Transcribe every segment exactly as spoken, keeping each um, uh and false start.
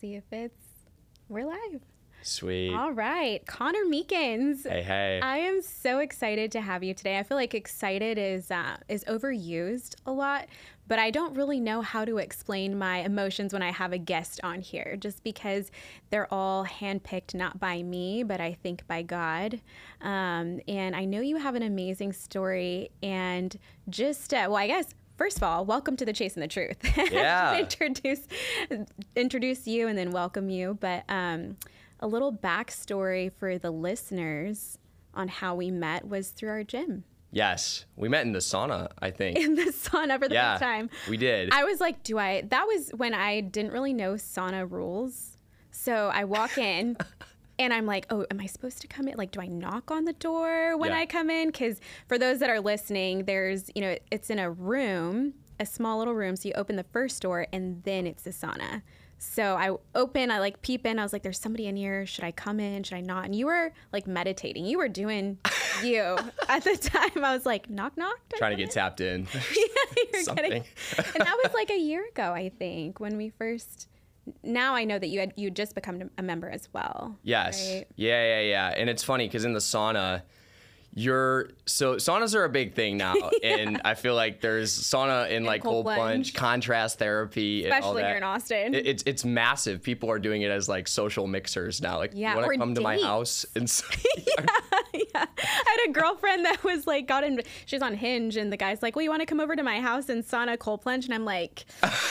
see if it's, we're live. Sweet. All right. Connor Meekins. Hey, hey. I am so excited to have you today. I feel like excited is uh, is overused a lot, but I don't really know how to explain my emotions when I have a guest on here, just because they're all handpicked not by me, but I think by God. Um, and I know you have an amazing story. And just, uh, well, I guess, first of all, welcome to the Chasing the Truth. Yeah. introduce, introduce you and then welcome you. But um, a little backstory for the listeners on how we met was through our gym. Yes. We met in the sauna, I think. In the sauna for the yeah, first time. We did. I was like, do I, that was when I didn't really know sauna rules. So I walk in and I'm like, oh, am I supposed to come in? Like, do I knock on the door when Yeah. I come in? Because for those that are listening, there's, you know, it's in a room, a small little room. So you open the first door and then it's the sauna. So I open, I like peep in. I was like, there's somebody in here. Should I come in? Should I not? And you were like meditating. You were doing you at the time. I was like, knock, knock. Trying to get tapped in. Yeah, you're Something. getting. And that was like a year ago, I think, when we first. Now I know that you had you just become a member as well. Yes. Right? Yeah, yeah, yeah. And it's funny because in the sauna, you're so saunas are a big thing now, yeah. And I feel like there's sauna in like cold plunge, plunge contrast therapy, especially and all that. here in Austin. It, it's it's massive. People are doing it as like social mixers now. Like, yeah, you want or to come dates. to my house? And so, yeah, yeah. I had a girlfriend that was like, got in. She's on Hinge, and the guy's like, "Well, you want to come over to my house and sauna cold plunge?" And I'm like.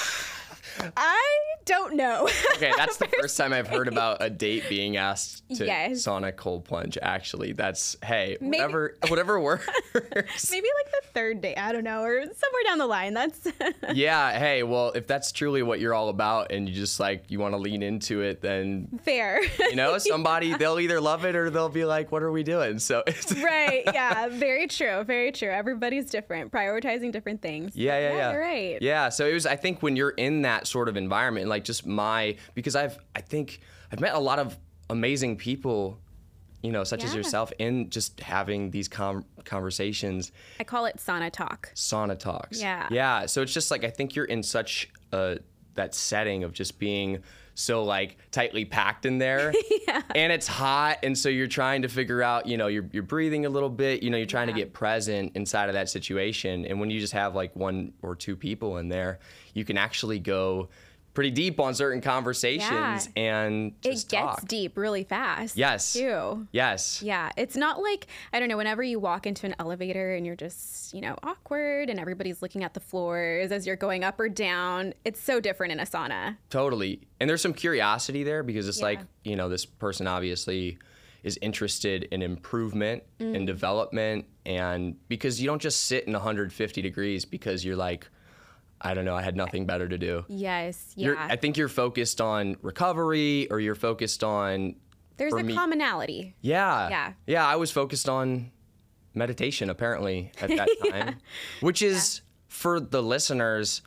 I don't know. Okay, that's the first time I've heard about a date being asked to yes. sauna cold plunge. Actually, that's hey, Maybe. whatever, whatever works. Maybe like the third date. I don't know, or somewhere down the line. That's. Yeah. Hey, well, if that's truly what you're all about, and you just like you want to lean into it, then fair. You know, somebody yeah. they'll either love it or they'll be like, "What are we doing?" So. It's right. Yeah. Very true. Very true. Everybody's different, prioritizing different things. Yeah. Yeah. Yeah. Yeah. You're right. Yeah. So it was. I think when you're in that sort of environment, like just my, because I've, I think I've met a lot of amazing people, you know, such yeah. as yourself, in just having these com- conversations. I call it sauna talk. Sauna talks. Yeah. Yeah. So it's just like, I think you're in such a, that setting of just being so like tightly packed in there. Yeah. And it's hot. And so you're trying to figure out, you know, you're, you're breathing a little bit, you know, you're trying yeah. to get present inside of that situation. And when you just have like one or two people in there, you can actually go pretty deep on certain conversations yeah. and just it gets talk. deep really fast. Yes. Too. Yes. Yeah. It's not like, I don't know, whenever you walk into an elevator and you're just, you know, awkward and everybody's looking at the floors as you're going up or down, it's so different in a sauna. Totally. And there's some curiosity there because it's yeah. like, you know, this person obviously is interested in improvement mm. and development. And because you don't just sit in one hundred fifty degrees because you're like, I don't know, I had nothing better to do. Yes, yeah. You're, I think you're focused on recovery, or you're focused on... There's a me, commonality. Yeah. Yeah. Yeah, I was focused on meditation, apparently, at that time. yeah. Which is, yeah. for the listeners,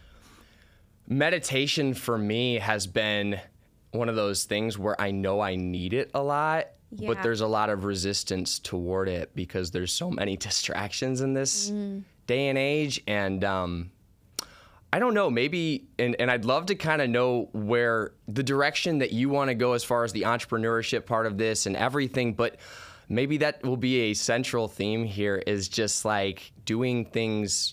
meditation for me has been one of those things where I know I need it a lot, yeah. but there's a lot of resistance toward it because there's so many distractions in this mm. day and age. And... um I don't know, maybe, and, and I'd love to kind of know where the direction that you want to go as far as the entrepreneurship part of this and everything, but maybe that will be a central theme here, is just like doing things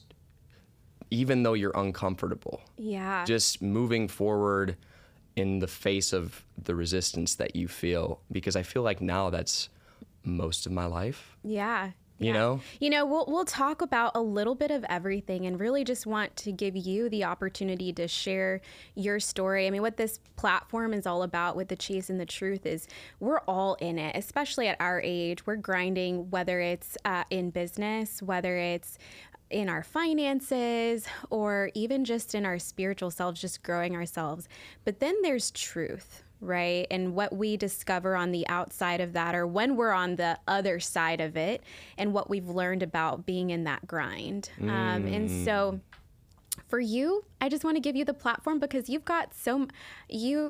even though you're uncomfortable. Yeah. Just moving forward in the face of the resistance that you feel, because I feel like now that's most of my life. Yeah. You yeah. know? You know, we'll we'll talk about a little bit of everything, and really just want to give you the opportunity to share your story. I mean, what this platform is all about with the Chasing the Truth is we're all in it, especially at our age. We're grinding, whether it's uh, in business, whether it's in our finances, or even just in our spiritual selves, just growing ourselves. But then there's truth. Right. And what we discover on the outside of that, or when we're on the other side of it, and what we've learned about being in that grind. Mm. Um, and so for you, I just want to give you the platform because you've got so you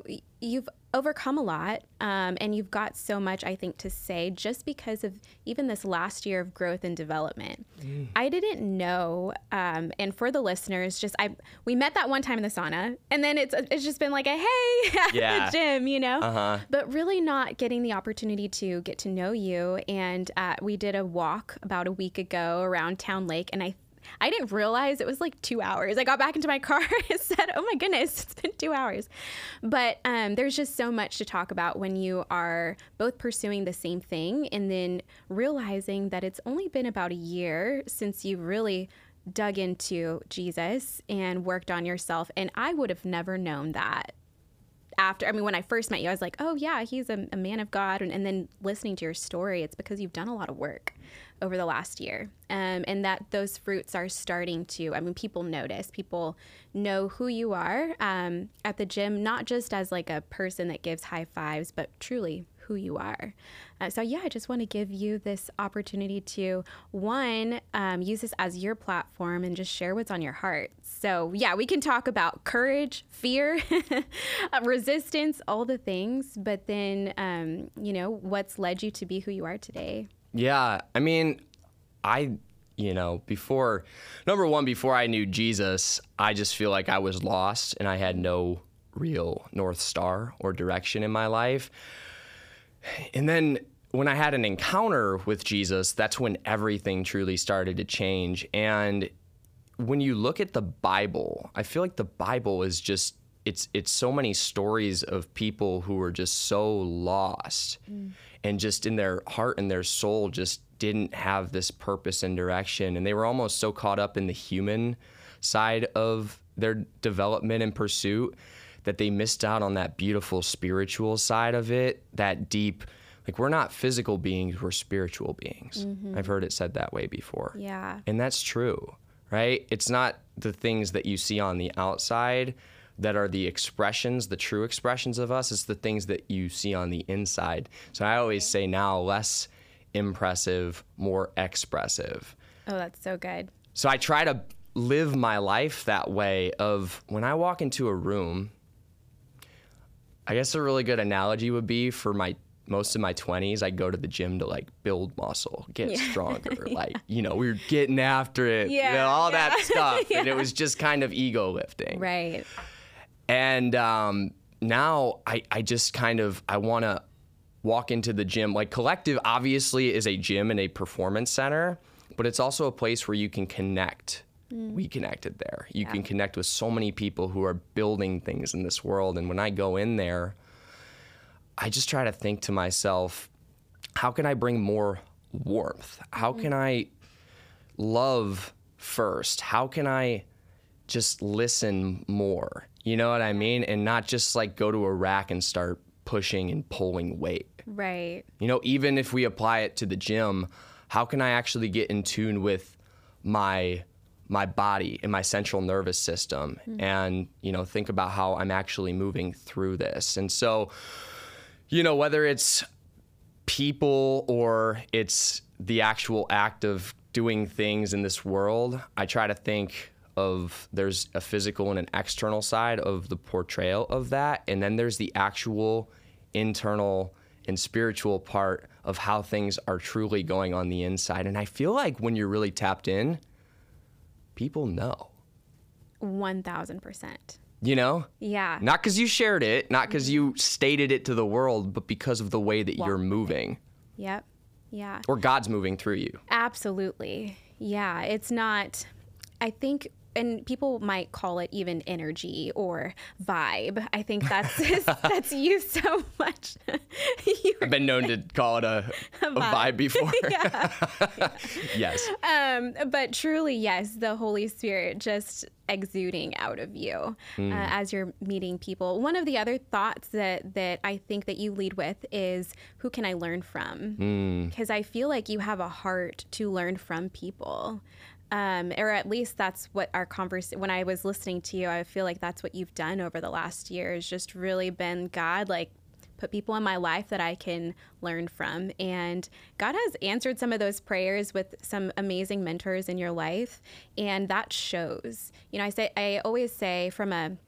you've overcome a lot, um, and you've got so much, I think, to say just because of even this last year of growth and development. Mm. I didn't know, um, and for the listeners, just I we met that one time in the sauna, and then it's it's just been like a hey at yeah. the gym, you know, uh-huh. but really not getting the opportunity to get to know you. And uh, we did a walk about a week ago around Town Lake, and I I didn't realize it was like two hours. I got back into my car and said, oh my goodness, it's been two hours. But um, there's just so much to talk about when you are both pursuing the same thing and then realizing that it's only been about a year since you really dug into Jesus and worked on yourself. And I would have never known that. After, I mean, when I first met you, I was like, oh, yeah, he's a, a man of God. And, and then listening to your story, it's because you've done a lot of work over the last year. Um, and that those fruits are starting to, I mean, people notice. People know who you are um, at the gym, not just as like a person that gives high fives, but truly who you are. Uh, so, yeah, I just want to give you this opportunity to, one, um, use this as your platform and just share what's on your heart. So, yeah, we can talk about courage, fear, resistance, all the things, but then, um, you know, what's led you to be who you are today. Yeah, I mean, I, you know, before, number one, before I knew Jesus, I just feel like I was lost and I had no real North Star or direction in my life. And then when I had an encounter with Jesus, that's when everything truly started to change. And when you look at the Bible, I feel like the Bible is just, it's it's so many stories of people who were just so lost mm. and just in their heart and their soul just didn't have this purpose and direction. And they were almost so caught up in the human side of their development and pursuit that they missed out on that beautiful spiritual side of it, that deep, like we're not physical beings, we're spiritual beings. Mm-hmm. I've heard it said that way before. Yeah. And that's true, right? It's not the things that you see on the outside that are the expressions, the true expressions of us. It's the things that you see on the inside. So I always say now, less impressive, more expressive. Oh, that's so good. So I try to live my life that way of when I walk into a room, I guess a really good analogy would be for my most of my twenties, I'd go to the gym to like build muscle, get yeah. stronger. Like, you know, we were getting after it, yeah, you know, all yeah. that stuff. yeah. And it was just kind of ego lifting. Right. And um, now I, I just kind of, I want to walk into the gym. Like Collective obviously is a gym and a performance center, but it's also a place where you can connect. We connected there. You yeah. can connect with so many people who are building things in this world. And when I go in there, I just try to think to myself, how can I bring more warmth? How can I love first? How can I just listen more? You know what I mean? And not just like go to a rack and start pushing and pulling weight. Right. You know, even if we apply it to the gym, how can I actually get in tune with my my body and my central nervous system mm-hmm. and, you know, think about how I'm actually moving through this. And so, you know, whether it's people or it's the actual act of doing things in this world, I try to think of there's a physical and an external side of the portrayal of that. And then there's the actual internal and spiritual part of how things are truly going on the inside. And I feel like when you're really tapped in, people know. one thousand percent. You know? Yeah. Not because you shared it, not because you stated it to the world, but because of the way that Walk you're moving. Yep. Yeah. Or God's moving through you. Absolutely. Yeah. It's not, I think, and people might call it even energy or vibe. I think that's that's used so much. I've been known to call it a, a, vibe. a vibe before. yeah. yeah. Yes. Um, but truly, yes, the Holy Spirit just exuding out of you mm. uh, as you're meeting people. One of the other thoughts that that I think that you lead with is, who can I learn from? Because mm. I feel like you have a heart to learn from people. Um, or at least that's what our conversation, when I was listening to you, I feel like that's what you've done over the last year, is just really been, God, like, put people in my life that I can learn from. And God has answered some of those prayers with some amazing mentors in your life. And that shows. You know, I say, I always say from a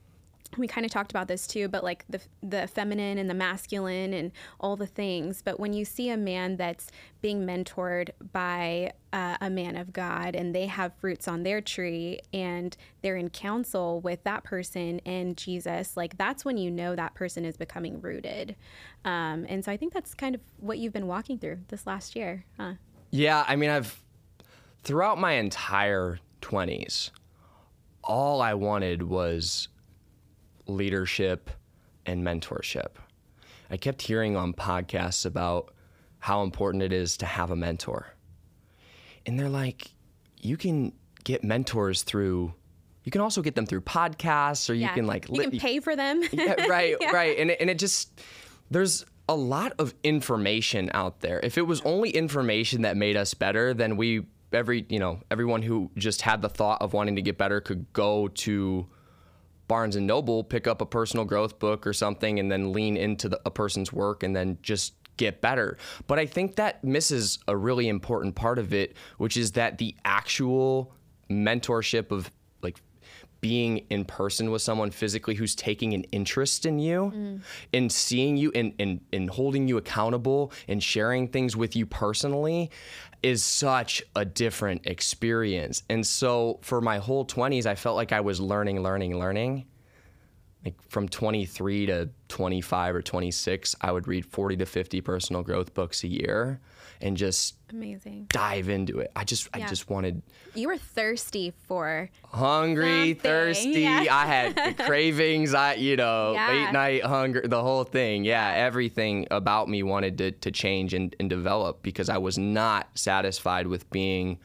we kind of talked about this too, but like the the feminine and the masculine and all the things. But when you see a man that's being mentored by uh, a man of God, and they have fruits on their tree, and they're in counsel with that person and Jesus, like that's when you know that person is becoming rooted. Um, and so I think that's kind of what you've been walking through this last year, huh? Yeah, I mean, I've throughout my entire twenties, all I wanted was leadership and mentorship. I kept hearing on podcasts about how important it is to have a mentor. And they're like, you can get mentors through, you can also get them through podcasts, or you Yeah, can like, you can pay for them. yeah, right, Yeah. right. And it, and it just, there's a lot of information out there. If it was only information that made us better, then we, every, you know, everyone who just had the thought of wanting to get better could go to Barnes and Noble, pick up a personal growth book or something, and then lean into the, a person's work and then just get better. But I think that misses a really important part of it, which is that the actual mentorship of like being in person with someone physically who's taking an interest in you mm. and seeing you and, and, and holding you accountable and sharing things with you personally is such a different experience. And so for my whole twenties, I felt like I was learning, learning, learning. Like from twenty-three to twenty-five or twenty-six, I would read forty to fifty personal growth books a year and just amazing dive into it. I just, yeah. I just wanted. You were thirsty for hungry, something. thirsty. Yeah. I had cravings. I, you know, Yeah. late night hunger, the whole thing. Yeah, everything about me wanted to to change and, and develop because I was not satisfied with being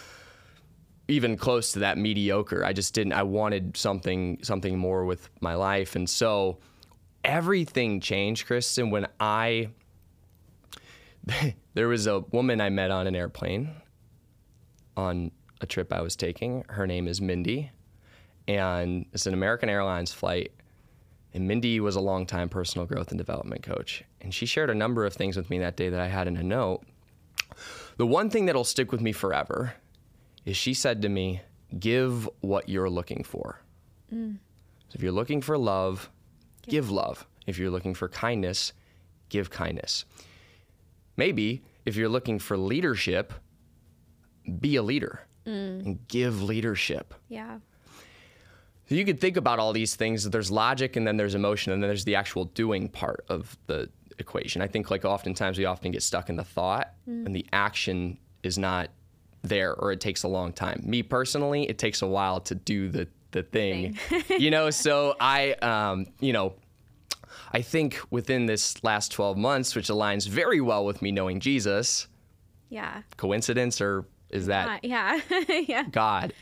even close to that mediocre. I just didn't. I wanted something something more with my life, and so everything changed, Kristen, when I. There was a woman I met on an airplane on a trip I was taking. Her name is Mindy, and it's an American Airlines flight. And Mindy was a longtime personal growth and development coach. And she shared a number of things with me that day that I had in a note. The one thing that'll stick with me forever is she said to me, give what you're looking for. Mm. So if you're looking for love, give. give love. If you're looking for kindness, give kindness. Maybe if you're looking for leadership, be a leader mm. and give leadership. Yeah. So you could think about all these things. There's logic and then there's emotion and then there's the actual doing part of the equation. I think like oftentimes we often get stuck in the thought mm. and the action is not there, or it takes a long time. Me personally, it takes a while to do the, the thing, thing. you know? So I, um, you know, I think within this last twelve months, which aligns very well with me knowing Jesus. Yeah. Coincidence, or is that uh, yeah. yeah. God?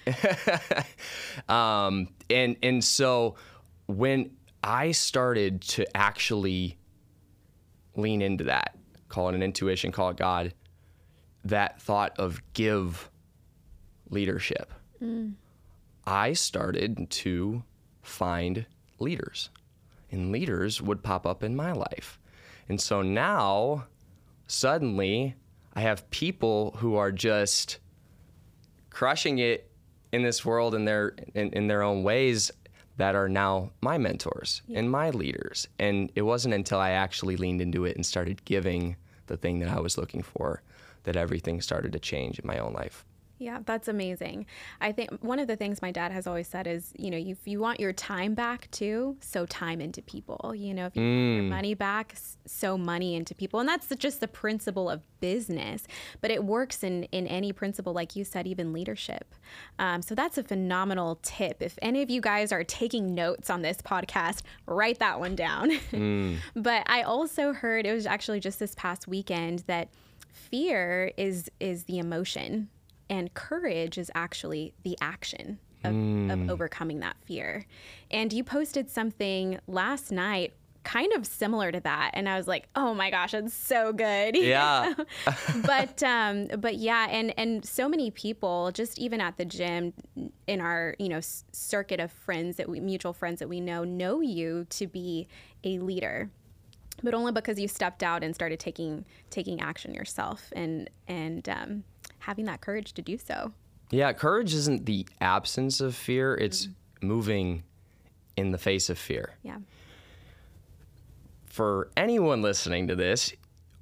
um, and and so when I started to actually lean into that, call it an intuition, call it God, that thought of give leadership, mm. I started to find leaders. And leaders would pop up in my life. And so now, suddenly, I have people who are just crushing it in this world in their in, in their own ways that are now my mentors yeah. and my leaders. And it wasn't until I actually leaned into it and started giving the thing that I was looking for that everything started to change in my own life. Yeah, that's amazing. I think one of the things my dad has always said is, you know, if you want your time back too, sow time into people. You know, if you mm. want your money back, sow money into people. And that's just the principle of business. But it works in, in any principle, like you said, even leadership. Um, so that's a phenomenal tip. If any of you guys are taking notes on this podcast, write that one down. Mm. But I also heard, it was actually just this past weekend, that fear is is the emotion. And courage is actually the action of, mm. of overcoming that fear. And you posted something last night kind of similar to that. And I was like, oh my gosh, it's so good. Yeah. but um, but yeah, and, and so many people, just even at the gym, in our, you know, s- circuit of friends that we, mutual friends that we know, know you to be a leader. But only because you stepped out and started taking taking action yourself and and um, having that courage to do so. Yeah, courage isn't the absence of fear. It's mm-hmm. moving in the face of fear. Yeah. For anyone listening to this,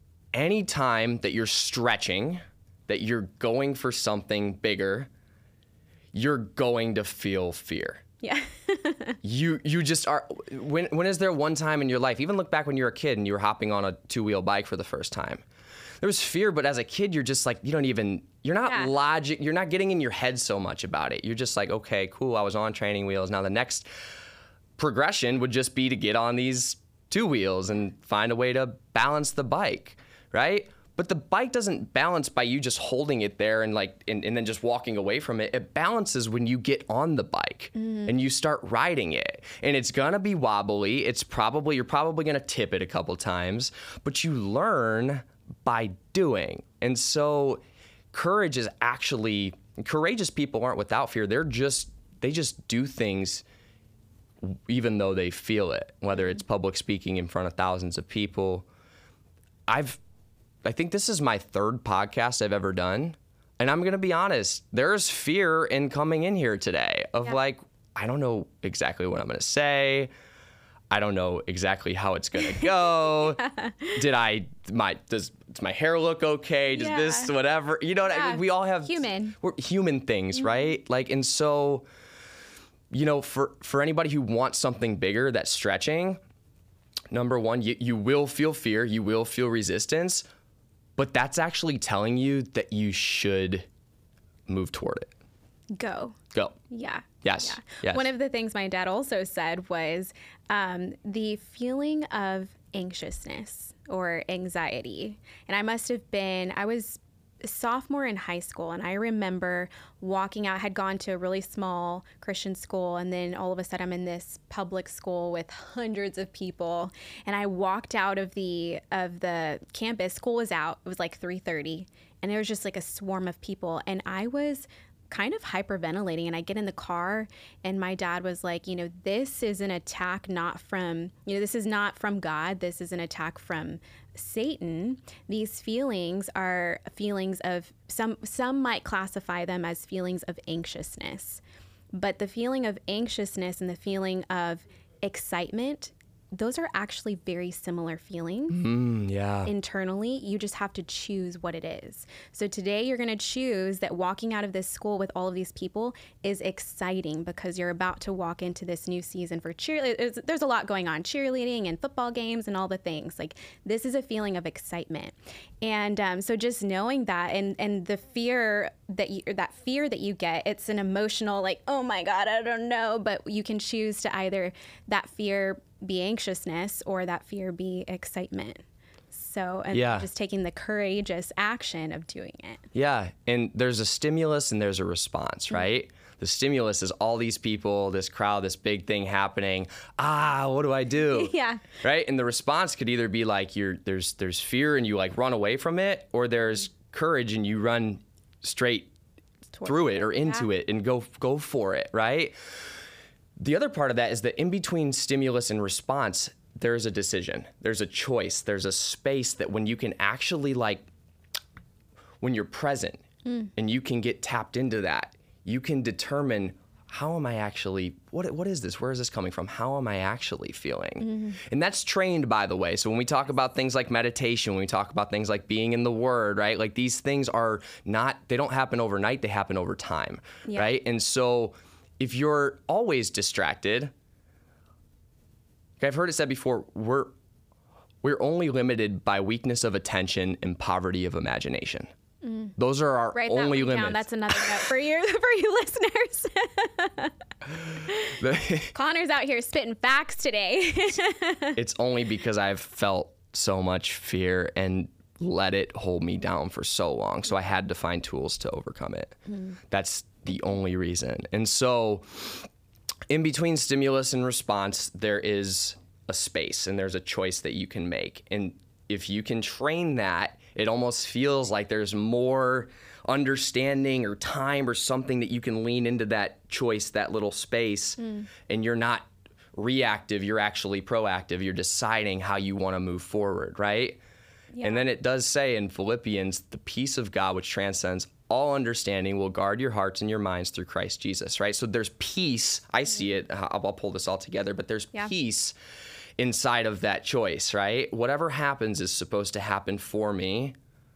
anytime that you're stretching, that you're going for something bigger, you're going to feel fear. Yeah. you you just are. When when is there one time in your life, even look back when you were a kid and you were hopping on a two-wheel bike for the first time, there was fear, but as a kid, you're just like, you don't even, you're not Yeah. logic, you're not getting in your head so much about it. You're just like, okay, cool, I was on training wheels. Now the next progression would just be to get on these two wheels and find a way to balance the bike, right? But the bike doesn't balance by you just holding it there and like and, and then just walking away from it. It balances when you get on the bike mm. and you start riding it. And it's gonna be wobbly. It's probably you're probably gonna tip it a couple times, but you learn by doing. And so courage is actually courageous people aren't without fear. They're just they just do things even though they feel it, whether it's public speaking in front of thousands of people. I've I think this is my third podcast I've ever done. And I'm going to be honest, there's fear in coming in here today of yeah. like, I don't know exactly what I'm going to say. I don't know exactly how it's going to go. yeah. Did I, my, does, does my hair look okay? Does yeah. this, whatever, you know what yeah. I mean? We all have human, we're human things, mm-hmm. right? Like, and so, you know, for, for anybody who wants something bigger that's stretching, number one, you, you will feel fear, you will feel resistance, but that's actually telling you that you should move toward it. Go. Go. Yeah. Yes. Yeah. Yes. One of the things my dad also said was um, the feeling of anxiousness or anxiety. And I must have been, I was a sophomore in high school, and I remember walking out, I had gone to a really small Christian school, and then all of a sudden I'm in this public school with hundreds of people, and I walked out of the of the campus. School was out. It was like three thirty, and there was just like a swarm of people, and I was kind of hyperventilating. And I get in the car, and my dad was like, you know, this is an attack not from, you know, this is not from God. This is an attack from Satan. These feelings are feelings of, some some might classify them as feelings of anxiousness. But the feeling of anxiousness and the feeling of excitement, those are actually very similar feelings mm, yeah. internally. You just have to choose what it is. So today you're going to choose that walking out of this school with all of these people is exciting because you're about to walk into this new season for cheerleading. There's a lot going on, cheerleading and football games and all the things. Like, this is a feeling of excitement. And um, so just knowing that and, and the fear that you, or that fear that you get, it's an emotional, like, oh my God, I don't know. But you can choose to either that fear be anxiousness or that fear be excitement. So, and yeah. just taking the courageous action of doing it. Yeah. And there's a stimulus and there's a response, right? Mm-hmm. The stimulus is all these people, this crowd, this big thing happening. Ah, what do I do? yeah. Right? And the response could either be like you're there's there's fear and you like run away from it, or there's courage and you run straight Towards through it or into yeah. it and go go for it, right? The other part of that is that in between stimulus and response, there's a decision. There's a choice. There's a space that when you can actually, like, when you're present mm. and you can get tapped into that, you can determine, how am I actually, what what is this? Where is this coming from? How am I actually feeling? Mm-hmm. And that's trained, by the way. So when we talk about things like meditation, when we talk about things like being in the Word, right? Like, these things are not, they don't happen overnight. They happen over time, yeah. right? And so if you're always distracted, I've heard it said before, we're we're only limited by weakness of attention and poverty of imagination. Mm. Those are our Write only that one limits. Down. That's another note for you, for you listeners. Connor's out here spitting facts today. It's only because I've felt so much fear and let it hold me down for so long. So I had to find tools to overcome it. Mm. That's the only reason. And so in between stimulus and response, there is a space and there's a choice that you can make. And if you can train that, it almost feels like there's more understanding or time or something that you can lean into that choice, that little space, mm. and you're not reactive, you're actually proactive. You're deciding how you want to move forward, right? Yeah. And then it does say in Philippians, the peace of God, which transcends all understanding will guard your hearts and your minds through Christ Jesus, right? So there's peace. I see it. I'll, I'll pull this all together, but there's yeah. peace inside of that choice, right? Whatever happens is supposed to happen for me.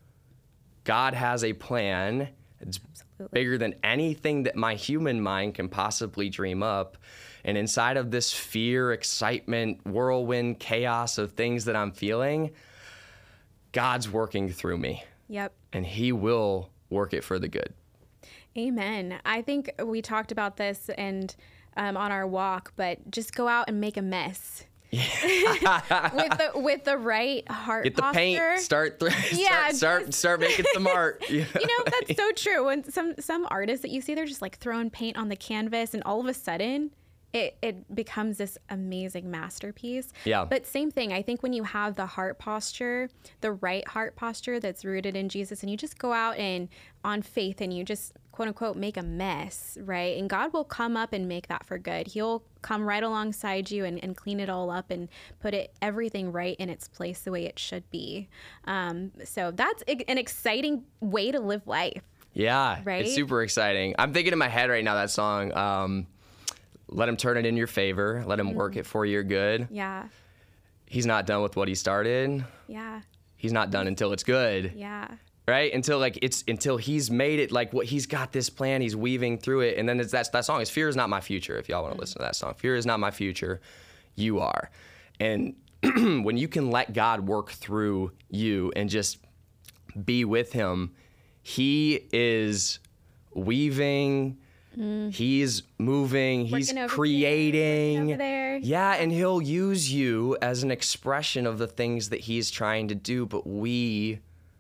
God has a plan. It's Absolutely. Bigger than anything that my human mind can possibly dream up. And inside of this fear, excitement, whirlwind, chaos of things that I'm feeling, God's working through me. Yep. And he will work it for the good. Amen. I think we talked about this and um, on our walk, but just go out and make a mess. Yeah. with the with the right heart Get the posture. paint. Start th- yeah, start start, just, start making some art. Yeah. You know, that's so true. When some some artists that you see, they're just like throwing paint on the canvas, and all of a sudden it it becomes this amazing masterpiece. Yeah. But same thing, I think when you have the heart posture, the right heart posture that's rooted in Jesus, and you just go out and on faith and you just quote unquote make a mess, right? And God will come up and make that for good. He'll come right alongside you and, and clean it all up and put it everything right in its place the way it should be. Um, so that's an exciting way to live life. Yeah, right? It's super exciting. I'm thinking in my head right now that song, um, let him turn it in your favor. Let him mm-hmm. work it for your good. Yeah. He's not done with what he started. Yeah. He's not done until it's good. Yeah. Right? Until like it's until he's made it like what he's got this plan, he's weaving through it. And then it's that's that song is Fear Is Not My Future, if y'all want to listen to that song. Fear is not my future, you are. And when you can let God work through you and just be with him, he is weaving, mm. he's moving, Working he's over creating. here, over there. Yeah, and he'll use you as an expression of the things that he's trying to do, but we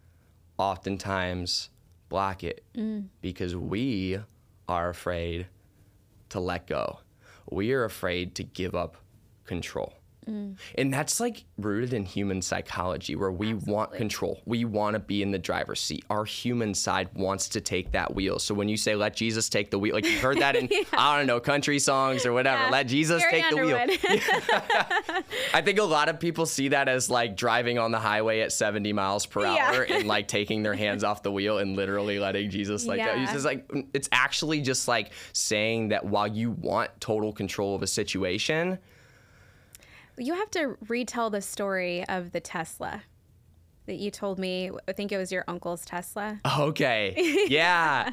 oftentimes block it mm. because we are afraid to let go. We are afraid to give up control. Mm. And that's like rooted in human psychology where we Absolutely. Want control. We want to be in the driver's seat. Our human side wants to take that wheel. So when you say, let Jesus take the wheel, like you've heard that in, yeah. I don't know, country songs or whatever, yeah. let Jesus Carrie take Underwood. The wheel. I think a lot of people see that as like driving on the highway at seventy miles per hour yeah. and like taking their hands off the wheel and literally letting Jesus like, yeah. it's just like, it's actually just like saying that while you want total control of a situation, you have to retell the story of the Tesla that you told me. I think it was your uncle's Tesla. Okay. Yeah.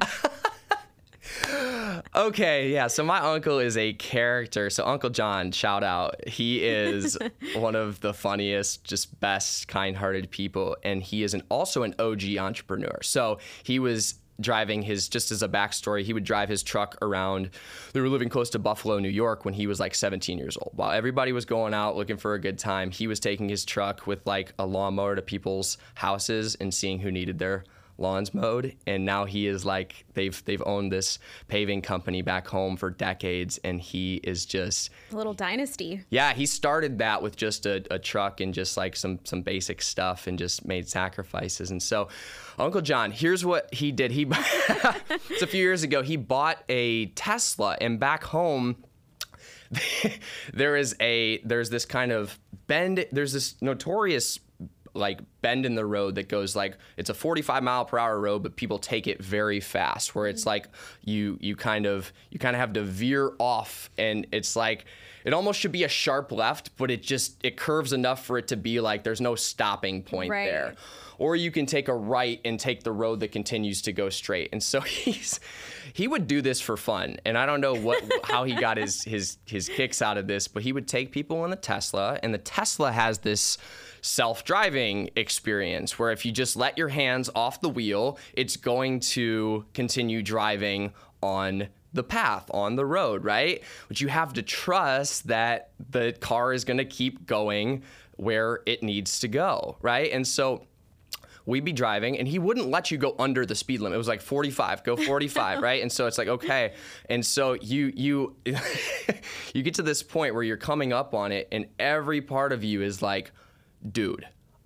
Okay. Yeah. So my uncle is a character. So Uncle John, shout out. He is one of the funniest, just best, kind-hearted people. And he is an, also an O G entrepreneur. So he was driving his, just as a backstory, he would drive his truck around. They were living close to Buffalo, New York when he was like seventeen years old. While everybody was going out looking for a good time, he was taking his truck with like a lawnmower to people's houses and seeing who needed their lawns mowed. And now he is like, they've they've owned this paving company back home for decades, and he is just a little dynasty. Yeah, he started that with just a, a truck and just like some some basic stuff and just made sacrifices. And so Uncle John, here's what he did. He it's a few years ago, he bought a Tesla, and back home there is a there's this kind of bend, there's this notorious like bend in the road that goes like, it's a forty-five mile per hour road, but people take it very fast, where it's like you you kind of you kind of have to veer off, and it's like it almost should be a sharp left, but it just it curves enough for it to be like there's no stopping point right. there. Or you can take a right and take the road that continues to go straight. And so he's he would do this for fun. And I don't know what how he got his his his kicks out of this, but he would take people in the Tesla, and the Tesla has this self-driving experience where if you just let your hands off the wheel, it's going to continue driving on the path, on the road, right? But you have to trust that the car is going to keep going where it needs to go, right? And so we'd be driving, and he wouldn't let you go under the speed limit. It was like forty-five, go forty-five, right? And so it's like, okay. And so you you you get to this point where you're coming up on it, and every part of you is like, dude,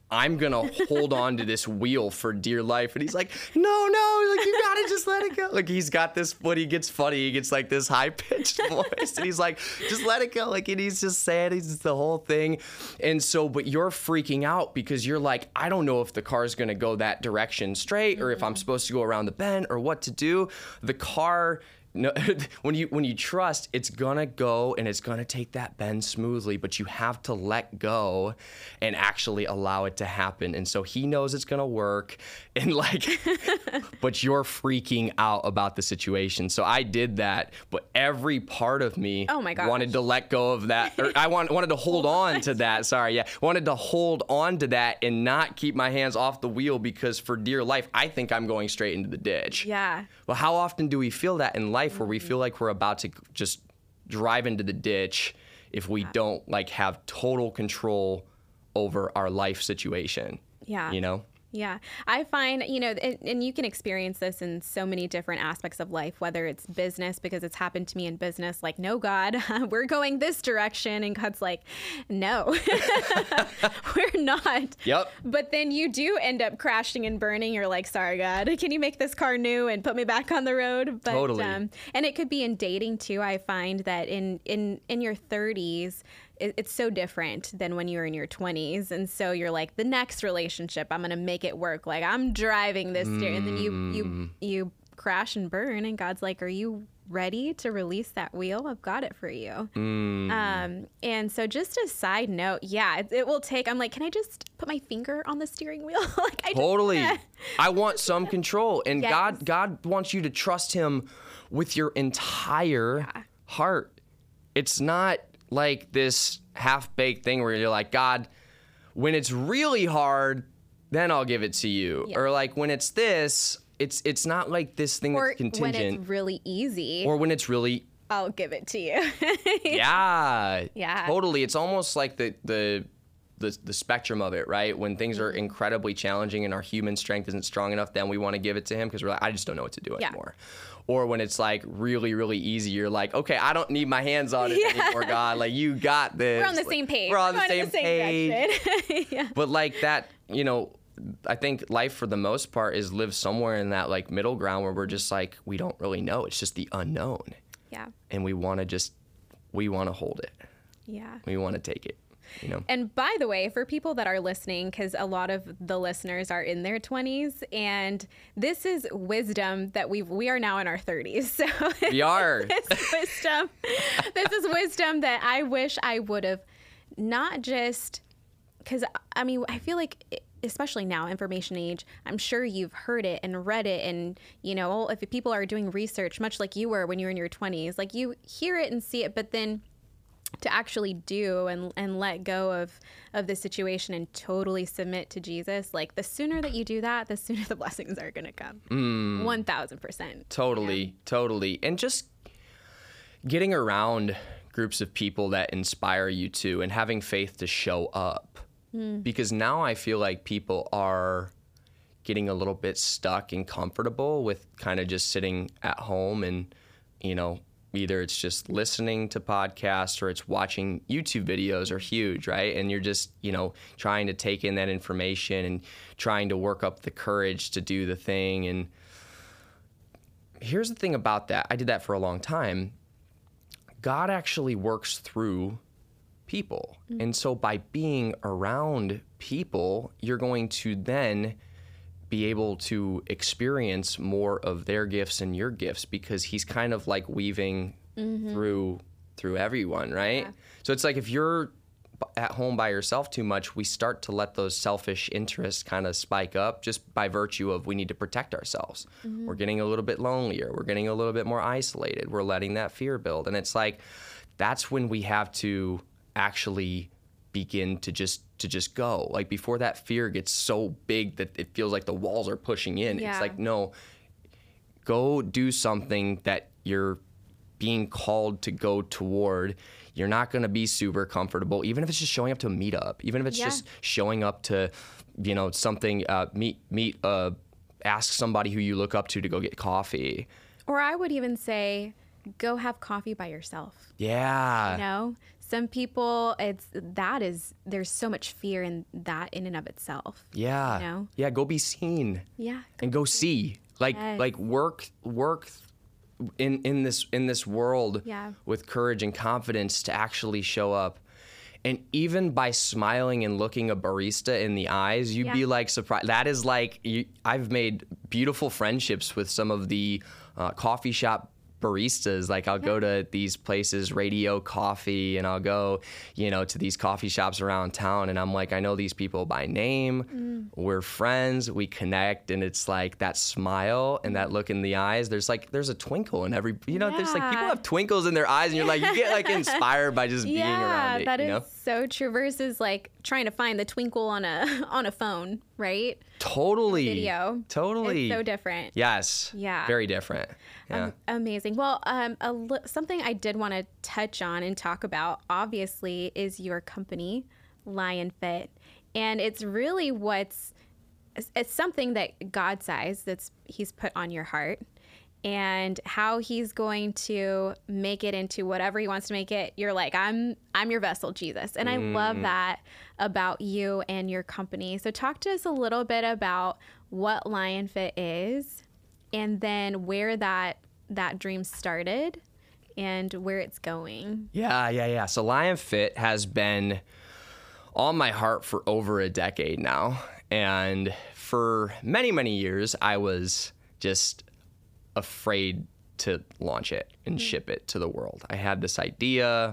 I'm gonna hold on to this wheel for dear life. And he's like, no, no, like, you gotta just let it go. Like, he's got this, when he gets funny, he gets like this high pitched voice, and he's like, just let it go. Like, and he's just sad. He's just the whole thing. And so, but you're freaking out because you're like, I don't know if the car's gonna go that direction straight, or if I'm supposed to go around the bend, or what to do. The car, no, when you when you trust, it's gonna go and it's gonna take that bend smoothly, but you have to let go and actually allow it to happen. And so he knows it's gonna work, and like, but you're freaking out about the situation. So I did that, but every part of me oh my gosh. wanted to let go of that, or I want, wanted to hold on to that. Sorry, yeah, wanted to hold on to that and not keep my hands off the wheel, because for dear life, I think I'm going straight into the ditch. Yeah. Well, how often do we feel that in life, where we feel like we're about to just drive into the ditch if we don't like have total control over our life situation? Yeah. You know? Yeah. I find, you know, and, and you can experience this in so many different aspects of life, whether it's business, because it's happened to me in business, like, no, God, we're going this direction. And God's like, no, we're not. Yep. But then you do end up crashing and burning. You're like, sorry, God, can you make this car new and put me back on the road? But, Totally. Um, and it could be in dating too. I find that in, in, in your thirties, it's so different than when you're in your twenties. And so you're like, the next relationship, I'm going to make it work. Like, I'm driving this steer. And then you, you, you crash and burn. And God's like, are you ready to release that wheel? I've got it for you. Mm. Um, and so just a side note, yeah, it, it will take, I'm like, can I just put my finger on the steering wheel? like I Totally. Just, I want some control. And Yes. God, God wants you to trust him with your entire Yeah. heart. It's not like this half-baked thing where you're like, God, when it's really hard, then I'll give it to you. Yeah. Or like, when it's this, it's it's not like this thing or that's contingent. when it's really easy, or when it's really, I'll give it to you. yeah, Yeah. totally. It's almost like the the the the spectrum of it, right? When things are incredibly challenging and our human strength isn't strong enough, then we want to give it to him because we're like, I just don't know what to do Yeah. anymore. Or when it's like really, really easy, you're like, okay, I don't need my hands on it Yeah. anymore, God. Like, you got this. We're on the Like, same page. We're on the going same, in the same page. direction. yeah. But like that, you know, I think life for the most part is lived somewhere in that like middle ground where we're just like, we don't really know. It's just the unknown. Yeah. And we want to just, we want to hold it. Yeah. We want to take it, you know? And by the way, for people that are listening, because a lot of the listeners are in their twenties, and this is wisdom that we we are now in our thirties. So We are. this is wisdom. This is wisdom that I wish I would have not just because I mean I feel like. It, especially now, information age, I'm sure you've heard it and read it. And, you know, if people are doing research, much like you were when you were in your twenties, like you hear it and see it, but then to actually do and, and let go of, of the situation and totally submit to Jesus, like the sooner that you do that, the sooner the blessings are going to come. Mm. one thousand percent. Totally, yeah. totally. And just getting around groups of people that inspire you too, and having faith to show up. Mm. Because now I feel like people are getting a little bit stuck and comfortable with kind of just sitting at home and, you know, either it's just listening to podcasts or it's watching YouTube videos are huge, right? And you're just, you know, trying to take in that information and trying to work up the courage to do the thing. And here's the thing about that. I did that for a long time. God actually works through people. Mm-hmm. And so by being around people, you're going to then be able to experience more of their gifts and your gifts because he's kind of like weaving mm-hmm. through through everyone, right? Yeah. So it's like if you're at home by yourself too much, we start to let those selfish interests kind of spike up just by virtue of we need to protect ourselves. Mm-hmm. We're getting a little bit lonelier. We're getting a little bit more isolated. We're letting that fear build. And it's like that's when we have to actually begin to just to just go. Like before that fear gets so big that it feels like the walls are pushing in. Yeah. It's like, no, go do something that you're being called to go toward. You're not going to be super comfortable, even if it's just showing up to a meetup, even if it's yeah. just showing up to, you know, something, uh, meet, meet, uh, ask somebody who you look up to to go get coffee. Or I would even say, go have coffee by yourself. Yeah. You know, some people, it's that is there's so much fear in that in and of itself. Yeah. You know? Yeah. Go be seen. Yeah. And go see. Like Yes. like work work in in this in this world Yeah. with courage and confidence to actually show up. And even by smiling and looking a barista in the eyes, you'd Yeah. be like surprised. That is like you, I've made beautiful friendships with some of the uh, coffee shop baristas. Like I'll go to these places, Radio Coffee, and I'll go, you know, to these coffee shops around town, and I'm like, I know these people by name. Mm. We're friends. We connect, and it's like that smile and that look in the eyes. There's like there's a twinkle in every, you know, yeah. there's like people have twinkles in their eyes, and you're like you get like inspired by just being yeah, around it. that you is know? so true. Versus like trying to find the twinkle on a on a phone, right? Totally. Video. Totally. It's so different. Yes. Yeah. Very different. Yeah. Um, amazing. Well, um, a li- something I did want to touch on and talk about, obviously, is your company, Lion Fit, and it's really what's it's, it's something that God says that's He's put on your heart, and how He's going to make it into whatever He wants to make it. You're like, I'm I'm your vessel, Jesus, and I Mm. love that about you and your company. So, talk to us a little bit about what Lion Fit is, and then where that that dream started and where it's going. Yeah, yeah, yeah. So Lion Fit has been on my heart for over a decade now. And for many, many years, I was just afraid to launch it and mm. ship it to the world. I had this idea.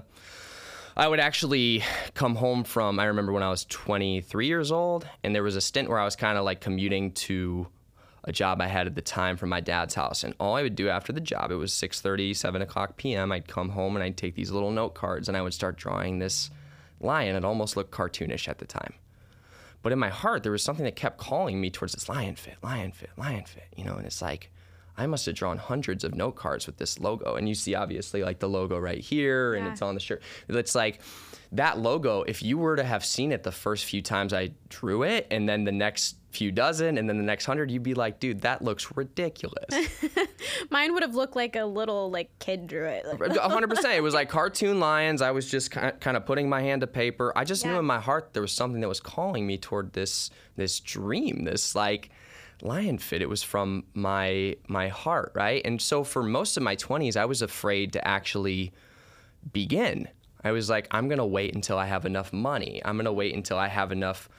I would actually come home from, I remember when I was twenty-three years old, and there was a stint where I was kind of like commuting to a job I had at the time from my dad's house. And all I would do after the job, it was six thirty, seven o'clock p.m., I'd come home and I'd take these little note cards and I would start drawing this lion. It almost looked cartoonish at the time. But in my heart, there was something that kept calling me towards this Lion Fit, Lion Fit, Lion Fit, you know, and it's like, I must have drawn hundreds of note cards with this logo. And you see, obviously, like the logo right here, and yeah. it's on the shirt. It's like that logo, if you were to have seen it the first few times I drew it, and then the next few dozen, and then the next hundred, you'd be like, dude, that looks ridiculous. Mine would have looked like a little like kid drew it. Like, one hundred percent. It was like cartoon lions. I was just kind of putting my hand to paper. I just yeah. knew in my heart there was something that was calling me toward this this dream, this like Lion Fit. It was from my my heart, right? And so for most of my twenties, I was afraid to actually begin. I was like, I'm going to wait until I have enough money. I'm going to wait until I have enough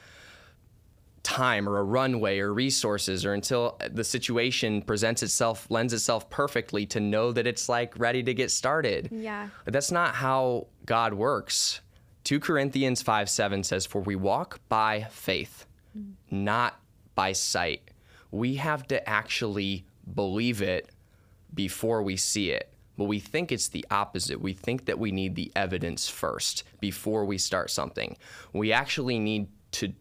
time or a runway or resources, or until the situation presents itself, lends itself perfectly to know that it's like ready to get started. Yeah. But that's not how God works. Second Corinthians five seven says, for we walk by faith, mm. not by sight. We have to actually believe it before we see it. But we think it's the opposite. We think that we need the evidence first before we start something. We actually need to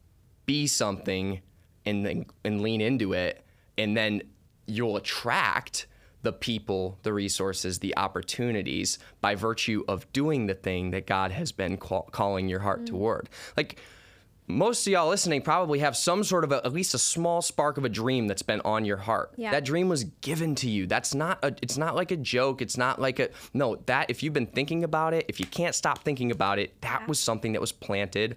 be something and then and lean into it, and then you'll attract the people, the resources, the opportunities by virtue of doing the thing that God has been call, calling your heart mm. toward. Like, most of y'all listening probably have some sort of a, at least a small spark of a dream that's been on your heart. Yeah. That dream was given to you. That's not a, it's not like a joke. It's not like a, no, that if you've been thinking about it, if you can't stop thinking about it, that yeah. was something that was planted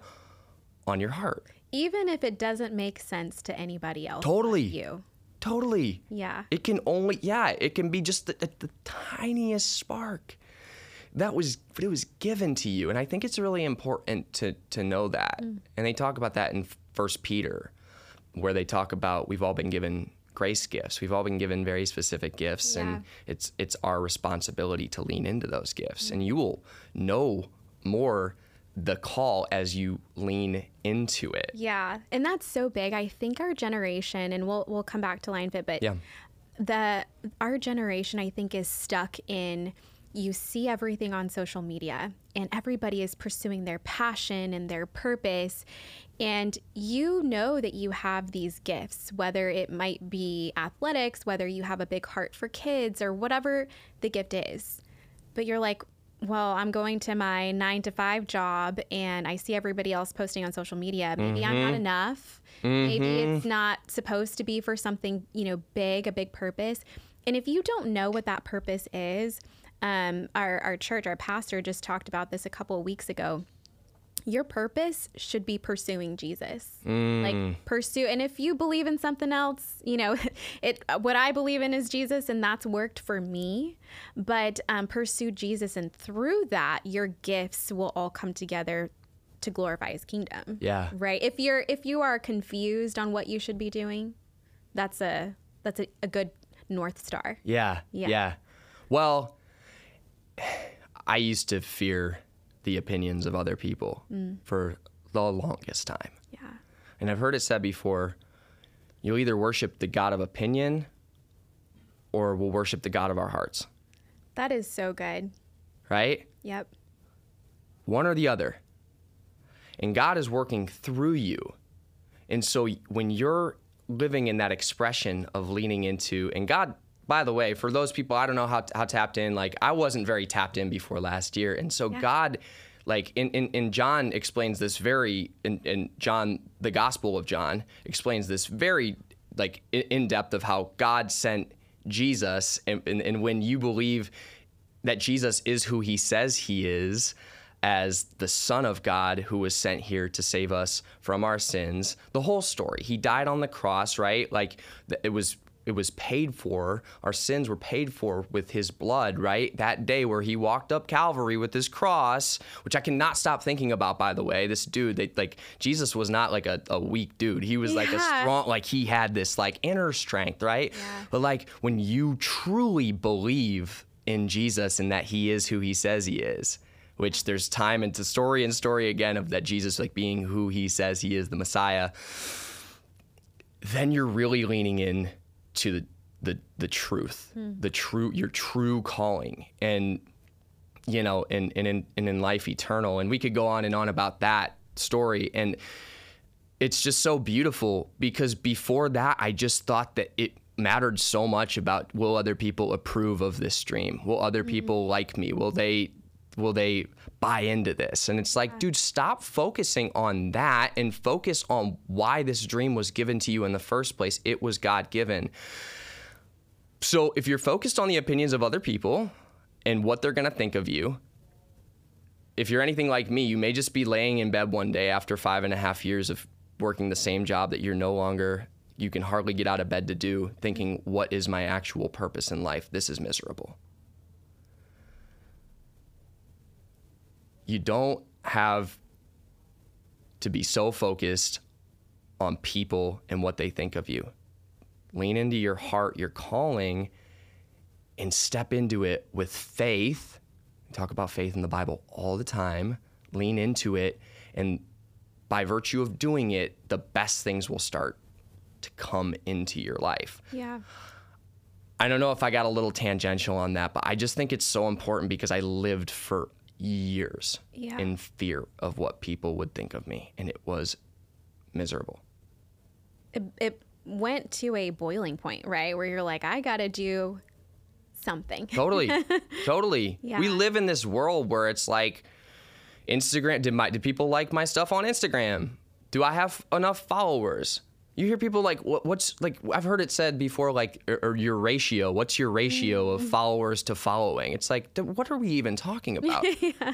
on your heart. Even if it doesn't make sense to anybody else. Totally. But you. Totally. Yeah. It can only, yeah, it can be just the, the, the tiniest spark. That was, but it was given to you. And I think it's really important to to know that. Mm. And they talk about that in First Peter, where they talk about we've all been given grace gifts. We've all been given very specific gifts, yeah. and it's it's our responsibility to lean into those gifts. Mm. And you will know more the call as you lean into it. Yeah, and that's so big. I think our generation, and we'll we'll come back to Lion Fit, but yeah. the our generation, I think, is stuck in, you see everything on social media and everybody is pursuing their passion and their purpose. And you know that you have these gifts, whether it might be athletics, whether you have a big heart for kids, or whatever the gift is. But you're like, well, I'm going to my nine to five job and I see everybody else posting on social media. Maybe mm-hmm. I'm not enough. Mm-hmm. Maybe it's not supposed to be for something, you know, big, a big purpose. And if you don't know what that purpose is, Um, our, our church, our pastor just talked about this a couple of weeks ago. Your purpose should be pursuing Jesus. Mm. Like pursue. And if you believe in something else, you know, it, what I believe in is Jesus, and that's worked for me, but um, pursue Jesus. And through that, your gifts will all come together to glorify his kingdom. Yeah. Right. If you're, if you are confused on what you should be doing, that's a, that's a, a good North Star. Yeah. Yeah. Yeah. Well, I used to fear the opinions of other people mm. for the longest time. Yeah. And I've heard it said before, you'll either worship the God of opinion or we'll worship the God of our hearts. That is so good. Right? Yep. One or the other. And God is working through you. And so when you're living in that expression of leaning into, and God, by the way, for those people, I don't know how, how tapped in, like I wasn't very tapped in before last year. And so yeah. God, like in, in, in John explains this very, in, in John, the Gospel of John explains this very like in, in depth of how God sent Jesus. And, and, and when you believe that Jesus is who he says he is, as the Son of God who was sent here to save us from our sins, the whole story, he died on the cross, right? Like it was It was paid for. Our sins were paid for with his blood, right? That day where he walked up Calvary with his cross, which I cannot stop thinking about, by the way. This dude, they, like, Jesus was not like a, a weak dude. He was yeah. like a strong, like he had this like inner strength, right? Yeah. But like when you truly believe in Jesus and that he is who he says he is, which there's time into story and story again of that Jesus like being who he says he is, the Messiah, then you're really leaning in to the the, the truth, hmm. the true, your true calling, and you know, and and in and in life eternal. And we could go on and on about that story, and it's just so beautiful because before that, I just thought that it mattered so much about will other people approve of this dream? Will other mm-hmm. people like me? Will they will they buy into this? And it's like, yeah. dude, stop focusing on that and focus on why this dream was given to you in the first place. It was God given. So if you're focused on the opinions of other people and what they're going to think of you, if you're anything like me, you may just be laying in bed one day after five and a half years of working the same job that you're no longer, you can hardly get out of bed to do, thinking, what is my actual purpose in life? This is miserable. You don't have to be so focused on people and what they think of you. Lean into your heart, your calling, and step into it with faith. We talk about faith in the Bible all the time. Lean into it, and by virtue of doing it, the best things will start to come into your life. Yeah. I don't know if I got a little tangential on that, but I just think it's so important because I lived for years yeah. in fear of what people would think of me, and it was miserable. It, it went to a boiling point, right? Where you're like, I gotta do something. Totally. Totally. Yeah. We live in this world where it's like, Instagram, did my did people like my stuff on Instagram? Do I have enough followers? You hear people like, what, what's, like, I've heard it said before, like, or, or your ratio, what's your ratio of followers to following? It's like, what are we even talking about?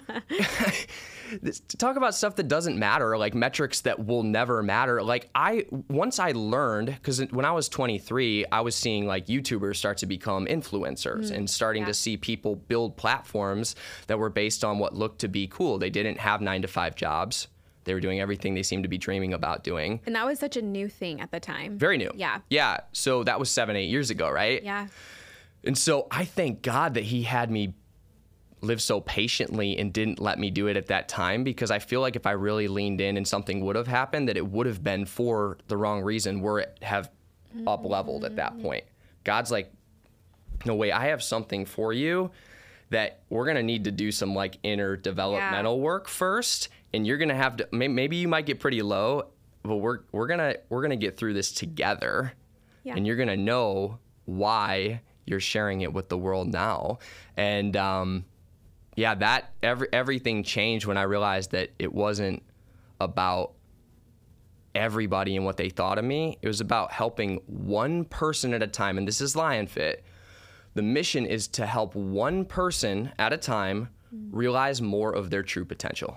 Talk about stuff that doesn't matter, like metrics that will never matter. Like I, once I learned, because when I was twenty-three, I was seeing like YouTubers start to become influencers mm, and starting yeah. to see people build platforms that were based on what looked to be cool. They didn't have nine to five jobs. They were doing everything they seemed to be dreaming about doing. And that was such a new thing at the time. Very new. Yeah. Yeah. So that was seven, eight years ago, right? Yeah. And so I thank God that he had me live so patiently and didn't let me do it at that time, because I feel like if I really leaned in and something would have happened, that it would have been for the wrong reason, where it have mm-hmm. up leveled at that point. God's like, no way, I have something for you that we're going to need to do some like inner developmental yeah. work first. And you're going to have to, maybe you might get pretty low, but we're, we're going to, we're going to get through this together yeah. and you're going to know why you're sharing it with the world now. And, um, yeah, that every, everything changed when I realized that it wasn't about everybody and what they thought of me. It was about helping one person at a time. And this is Lion Fit, The mission is to help one person at a time realize more of their true potential.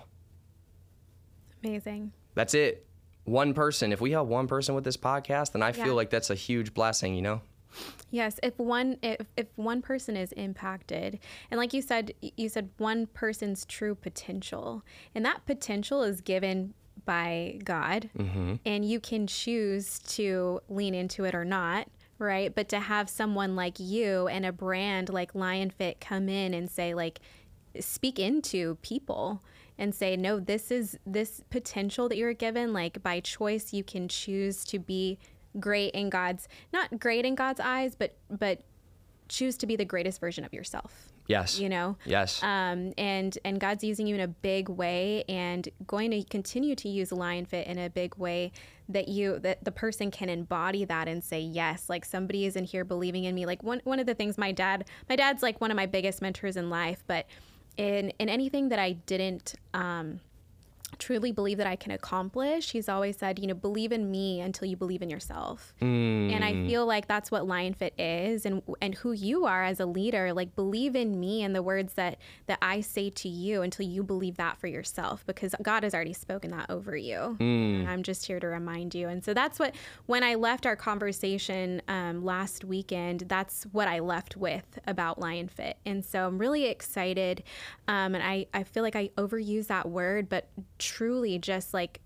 Amazing. That's it. One person. If we help one person with this podcast, then I feel Yeah. like that's a huge blessing, you know? Yes, if one if, if one person is impacted, and like you said, you said one person's true potential, and that potential is given by God, Mm-hmm. and you can choose to lean into it or not, right? But to have someone like you and a brand like LionFit come in and say, like, speak into people and say, no, this is this potential that you're given, like by choice, you can choose to be great in God's, not great in God's eyes, but but choose to be the greatest version of yourself. Yes. You know? Yes. Um, and and God's using you in a big way, and going to continue to use LionFit in a big way that you that the person can embody that and say, yes, like somebody is in here believing in me. Like one one of the things my dad my dad's like one of my biggest mentors in life, but in in anything that I didn't um truly believe that I can accomplish, he's always said, you know, believe in me until you believe in yourself. Mm. And I feel like that's what LionFit is, and and who you are as a leader. Like, believe in me and the words that that I say to you until you believe that for yourself, because God has already spoken that over you. Mm. And I'm just here to remind you. And so that's what, when I left our conversation um, last weekend, that's what I left with about LionFit. And so I'm really excited. Um, and I, I feel like I overuse that word, but truly just like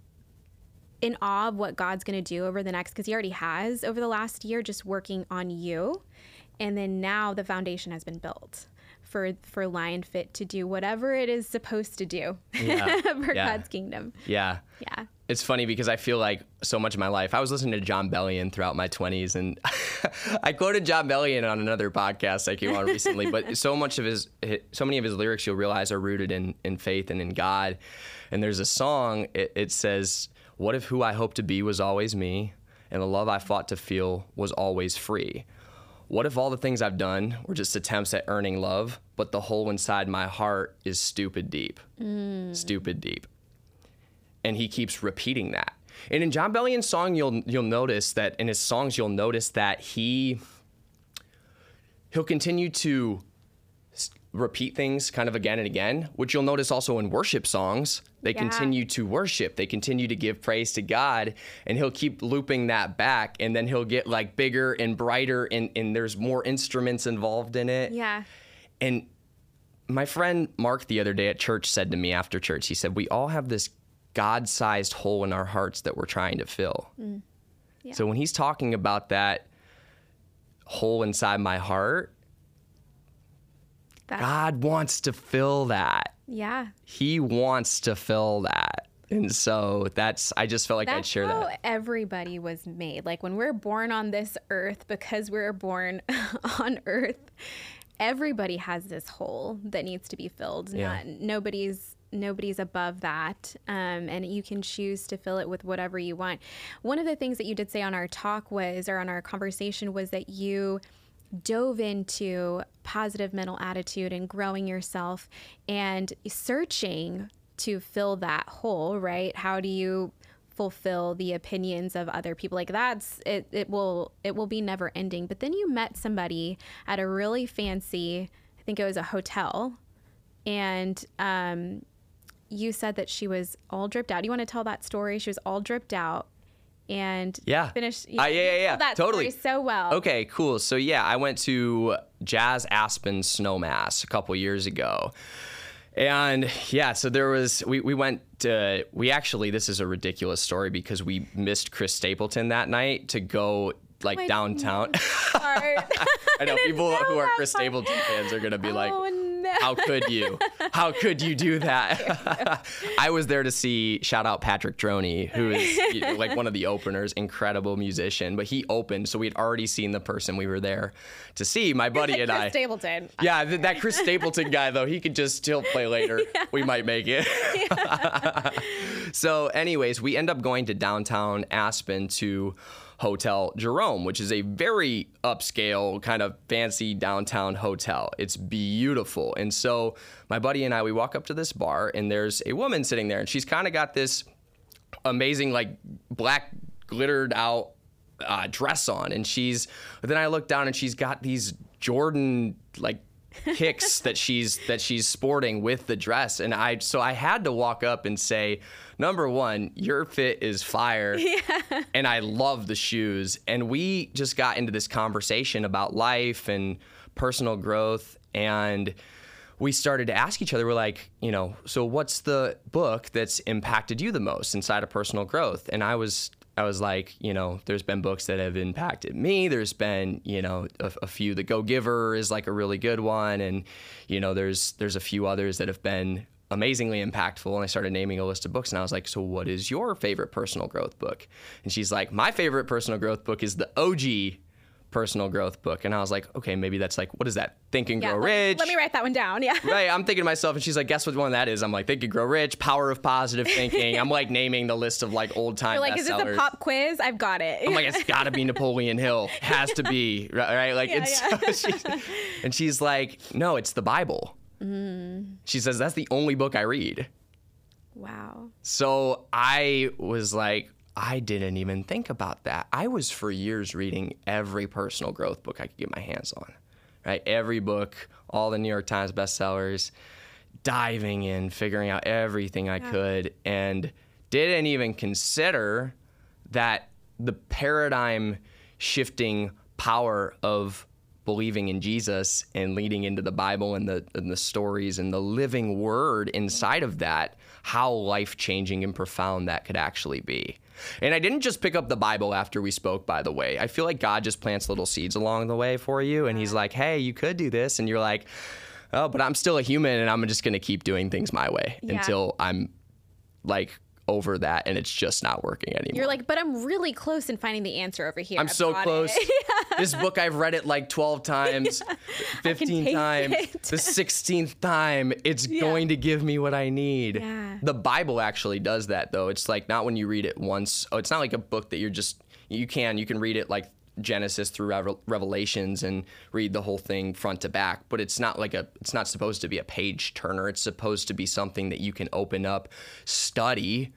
in awe of what God's going to do over the next, because he already has over the last year, just working on you. And then now the foundation has been built for, for LionFit to do whatever it is supposed to do Yeah. for Yeah. God's kingdom. Yeah. Yeah. It's funny because I feel like so much of my life, I was listening to John Bellion throughout my twenties, and I quoted John Bellion on another podcast I came on recently, but so much of his, so many of his lyrics you'll realize are rooted in, in faith and in God. And there's a song, it, it says, what if who I hoped to be was always me, and the love I fought to feel was always free? What if all the things I've done were just attempts at earning love, but the hole inside my heart is stupid deep, mm. stupid deep. And he keeps repeating that. And in John Bellion's song, you'll you'll notice that in his songs, you'll notice that he he'll continue to repeat things kind of again and again, which you'll notice also in worship songs. They Yeah. continue to worship. They continue to give praise to God, and he'll keep looping that back, and then he'll get like bigger and brighter, and, and there's more instruments involved in it. Yeah. And my friend Mark the other day at church said to me after church, he said, we all have this God-sized hole in our hearts that we're trying to fill. Mm. Yeah. So when he's talking about that hole inside my heart, That's, God wants to fill that. yeah. He wants to fill that. And so that's, I just felt like I'd That's share how that. everybody was made. Like when we're born on this earth, because we're born on earth, everybody has this hole that needs to be filled. Yeah. Not, nobody's nobody's above that. Um, and you can choose to fill it with whatever you want. One of the things that you did say on our talk was, or on our conversation, was that you dove into positive mental attitude and growing yourself and searching to fill that hole, right? How do you fulfill the opinions of other people? Like that's it, it will it will be never ending. But then you met somebody at a really fancy, I think it was a hotel, and um you said that she was all dripped out. Do you want to tell that story? She was all dripped out and Yeah. finished. Uh, yeah, yeah, yeah. That Totally. story so well. Okay, cool. So yeah, I went to Jazz Aspen Snowmass a couple years ago. And yeah, so there was, we, we went to, we actually, this is a ridiculous story because we missed Chris Stapleton that night to go like My downtown. Heart. I know didn't people know who are that Chris part. Stapleton fans are going to be like, Oh, no. how could you? How could you do that? I was there to see, shout out Patrick Droney, who is you know, like one of the openers, incredible musician, but he opened, so we'd already seen the person we were there to see, my buddy and Chris I. Stapleton. Yeah, th- that Chris Stapleton guy, though, he could just still play later. Yeah. We might make it. Yeah. So anyways, we end up going to downtown Aspen to Hotel Jerome, which is a very upscale kind of fancy downtown hotel. It's beautiful. And so my buddy and I, we walk up to this bar and there's a woman sitting there and she's kind of got this amazing like black glittered out uh, dress on. And she's, then I look down and she's got these Jordan like kicks that she's that she's sporting with the dress. And I so I had to walk up and say, number one, your fit is fire. Yeah. And I love the shoes. And we just got into this conversation about life and personal growth. And we started to ask each other, we're like, you know, so what's the book that's impacted you the most inside of personal growth? And I was I was like, you know, there's been books that have impacted me. There's been, you know, a, a few. The Go Giver is like a really good one. And, you know, there's there's a few others that have been amazingly impactful. And I started naming a list of books. And I was like, so what is your favorite personal growth book? And she's like, my favorite personal growth book is the O G personal growth book. And I was like, okay, maybe that's like, what is that? Think and yeah, Grow let, Rich. Let me write that one down. Yeah. Right. I'm thinking to myself, and she's like, guess what one that is? I'm like, Think and Grow Rich, Power of Positive Thinking. I'm like naming the list of like old time You're like, bestsellers. Is this a pop quiz? I've got it. I'm like, it's gotta be Napoleon Hill. Has to be. Right. Like yeah, it's yeah. she's, and she's like, no, it's the Bible. Mm. She says, that's the only book I read. Wow. So I was like, I didn't even think about that. I was for years reading every personal growth book I could get my hands on, right? Every book, all the New York Times bestsellers, diving in, figuring out everything I yeah. could, and didn't even consider that the paradigm shifting power of believing in Jesus and leading into the Bible and the and the stories and the living word inside of that, how life-changing and profound that could actually be. And I didn't just pick up the Bible after we spoke, by the way. I feel like God just plants little seeds along the way for you. And he's like, hey, you could do this. And you're like, oh, but I'm still a human and I'm just going to keep doing things my way yeah. until I'm like over that and it's just not working anymore. You're like, but I'm really close in finding the answer over here. I'm I've so close. yeah. This book, I've read it like twelve times, yeah. fifteen times. It. The sixteenth time, it's yeah. going to give me what I need. Yeah. The Bible actually does that, though. It's like not when you read it once. Oh, it's not like a book that you're just, you can, you can read it like Genesis through Revel- Revelations and read the whole thing front to back, but it's not like a, it's not supposed to be a page turner. It's supposed to be something that you can open up, study,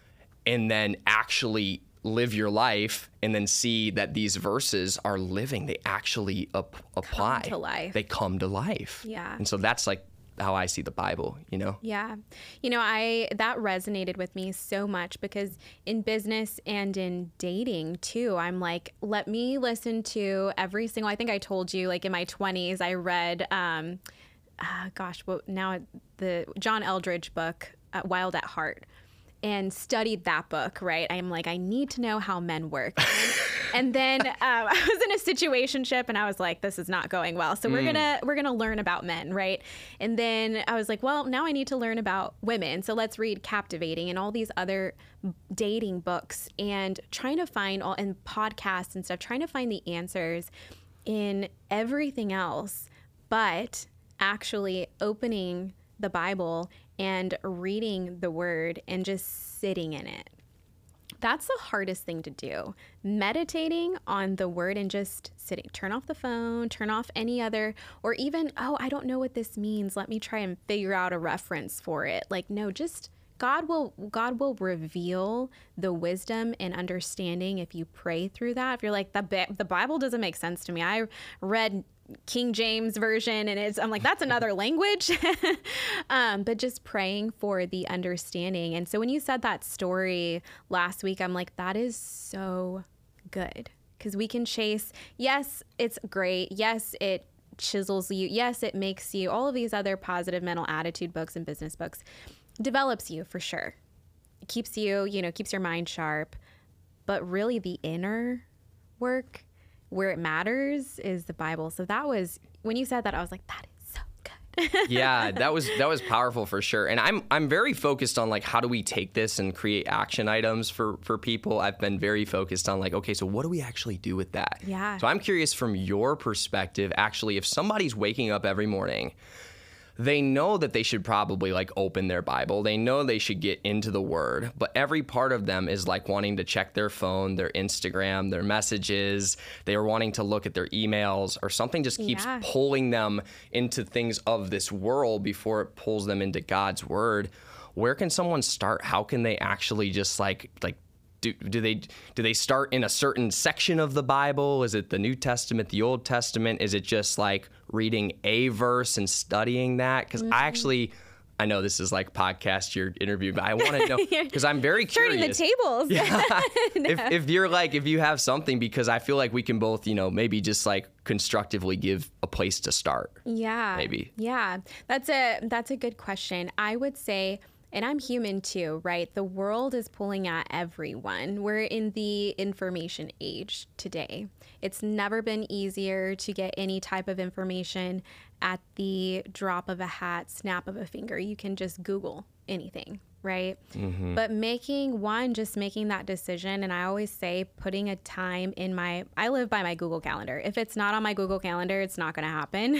and then actually live your life and then see that these verses are living. They actually ap- apply. Come to life. They come to life. Yeah. And so that's like how I see the Bible, you know? Yeah. You know, I that resonated with me so much because in business and in dating too, I'm like, let me listen to every single, I think I told you, like in my twenties, I read, um, uh, gosh, well, now the John Eldredge book, uh, Wild at Heart. And studied that book, right? I'm like, I need to know how men work. And then um, I was in a situationship, and I was like, this is not going well. So mm. we're gonna we're gonna learn about men, right? And then I was like, well, now I need to learn about women. So let's read Captivating and all these other dating books, and trying to find all and podcasts and stuff, trying to find the answers in everything else, but actually opening the Bible and reading the word and just sitting in it. That's the hardest thing to do. Meditating on the word and just sitting. Turn off the phone, turn off any other, or even, oh, I don't know what this means. Let me try and figure out a reference for it. Like, no, just God will God will reveal the wisdom and understanding if you pray through that. If you're like, the, the Bible doesn't make sense to me. I read King James version and it's I'm like, that's another language. um, but just praying for the understanding. And so when you said that story last week, I'm like, that is so good because we can chase. Yes, it's great. Yes, it chisels you. Yes, it makes you, all of these other positive mental attitude books and business books develops you for sure. It keeps you, you know, keeps your mind sharp, but really the inner work where it matters is the Bible. So that was, when you said that, I was like, that is so good. Yeah, that was that was powerful for sure. And I'm I'm very focused on like, how do we take this and create action items for, for people? I've been very focused on like, okay, so what do we actually do with that? Yeah. So I'm curious from your perspective, actually, if somebody's waking up every morning, they know that they should probably like open their Bible. They know they should get into the word, but every part of them is like wanting to check their phone, their Instagram, their messages. They are wanting to look at their emails or something just keeps yeah. pulling them into things of this world before it pulls them into God's word. Where can someone start? How can they actually just like, like do, do they do they start in a certain section of the Bible? Is it the New Testament, the Old Testament? Is it just like reading a verse and studying that? Because mm-hmm. I actually, I know this is like podcast, your interview, but I want to know because I'm very Turning curious. Turning the tables. Yeah. no. if, if you're like, if you have something, because I feel like we can both, you know, maybe just like constructively give a place to start. Yeah. Maybe. Yeah. That's a, that's a good question. I would say, and I'm human too, right? The world is pulling at everyone. We're in the information age today. It's never been easier to get any type of information at the drop of a hat, snap of a finger. You can just Google anything, right? Mm-hmm. But making one, just making that decision. And I always say putting a time in my, I live by my Google Calendar. If it's not on my Google Calendar, it's not going to happen.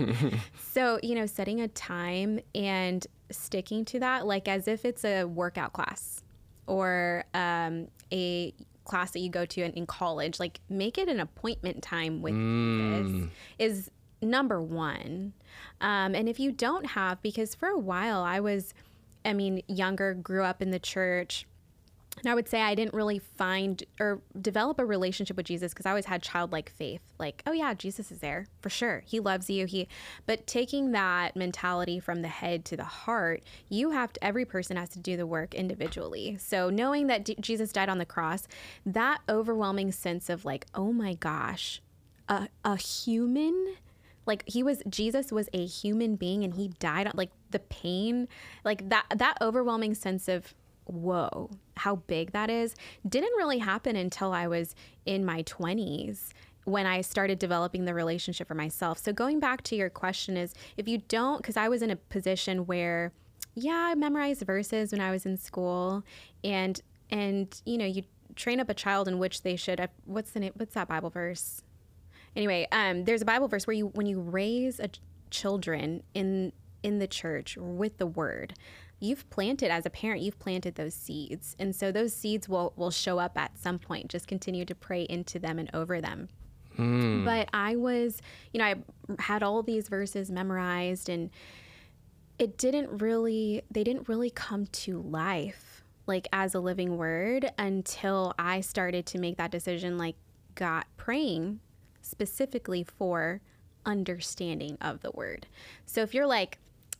So, you know, setting a time and sticking to that, like as if it's a workout class or um, a class that you go to in, in college, like make it an appointment time with mm. this is number one. Um, and if you don't have, because for a while I was, I mean, younger, grew up in the church, and I would say I didn't really find or develop a relationship with Jesus because I always had childlike faith. Like, oh yeah, Jesus is there for sure. He loves you. He, but taking that mentality from the head to the heart, you have to, every person has to do the work individually. So knowing that D- Jesus died on the cross, that overwhelming sense of like, oh my gosh, a, a human, like he was, Jesus was a human being and he died on, like the pain, like that, that overwhelming sense of, whoa, how big that is, didn't really happen until I was in my twenties when I started developing the relationship for myself. So going back to your question is, if you don't, because I was in a position where, yeah, I memorized verses when I was in school, and, and you know, you train up a child in which they should, what's the name, what's that Bible verse? Anyway, um, there's a Bible verse where you, when you raise a children in, in the church with the word, you've planted, as a parent, you've planted those seeds. And so those seeds will, will show up at some point. Just continue to pray into them and over them. Mm. But I was, you know, I had all these verses memorized, and it didn't really, they didn't really come to life, like as a living word, until I started to make that decision, like God, praying specifically for understanding of the word. So if you're like,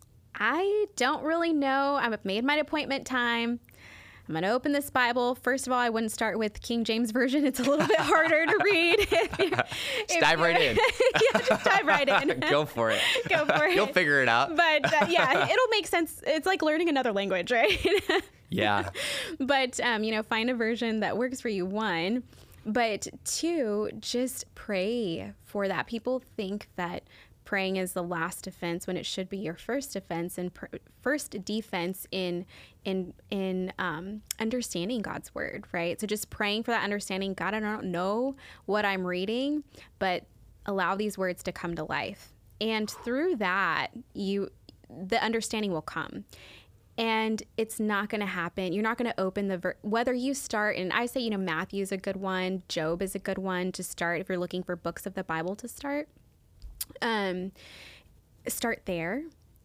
I don't really know, I've made my appointment time, I'm going to open this Bible. First of all, I wouldn't start with King James Version. It's a little bit harder to read. If you're, just if dive right in. Yeah, just dive right in. Go for it. Go for it. You'll figure it out. But uh, yeah, it'll make sense. It's like learning another language, right? Yeah. But, um, you know, find a version that works for you, one. But two, just pray for that. People think that praying is the last defense when it should be your first defense and pr- first defense in in in um, understanding God's word, right? So just praying for that understanding. God, I don't know what I'm reading, but allow these words to come to life, and through that, you the understanding will come. And it's not going to happen. You're not going to open the, ver- whether you start, and I say, you know, Matthew's a good one. Job is a good one to start if you're looking for books of the Bible to start. Um, start there,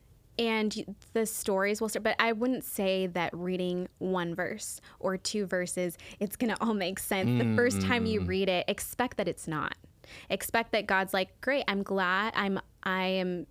and the stories will start. But I wouldn't say that reading one verse or two verses, it's going to all make sense. Mm-hmm. The first time you read it, expect that it's not. Expect that God's like, great, I'm glad, I'm, I am,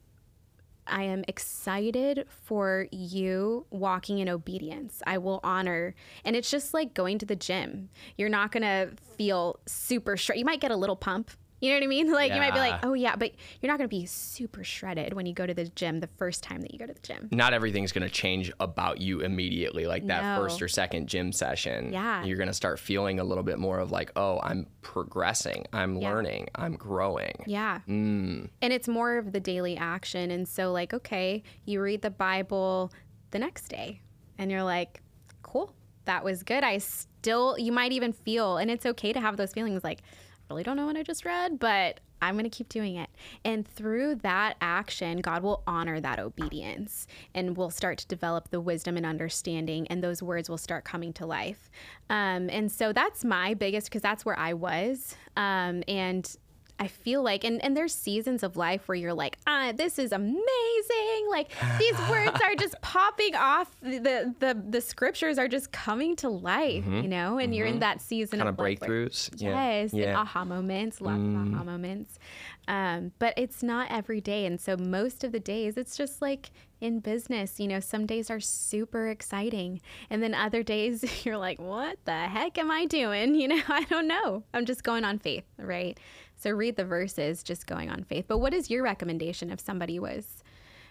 I am excited for you walking in obedience. I will honor. And it's just like going to the gym. You're not going to feel super straight. You might get a little pump. You know what I mean? Like, yeah. You might be like, oh, yeah, but you're not going to be super shredded when you go to the gym the first time that you go to the gym. Not everything's going to change about you immediately, like that no. first or second gym session. Yeah. You're going to start feeling a little bit more of like, oh, I'm progressing, I'm yeah. learning, I'm growing. Yeah. Mm. And it's more of the daily action. And so, like, okay, you read the Bible the next day, and you're like, cool, that was good. I still, you might even feel, and it's okay to have those feelings like, really don't know what I just read, but I'm going to keep doing it. And through that action, God will honor that obedience, and we'll start to develop the wisdom and understanding, and those words will start coming to life. Um, and so that's my biggest, because that's where I was. Um, and I feel like, and, and there's seasons of life where you're like, ah, this is amazing. Like these words are just popping off. The, the, the scriptures are just coming to life, mm-hmm. you know, and mm-hmm. you're in that season kind of, of breakthroughs. Where, yeah. Yes. Yeah. And aha moments, lots mm. of aha moments. Um, but it's not every day. And so most of the days it's just like in business, you know, some days are super exciting. And then other days you're like, what the heck am I doing? You know, I don't know. I'm just going on faith, right? So read the verses, just going on faith. But what is your recommendation if somebody was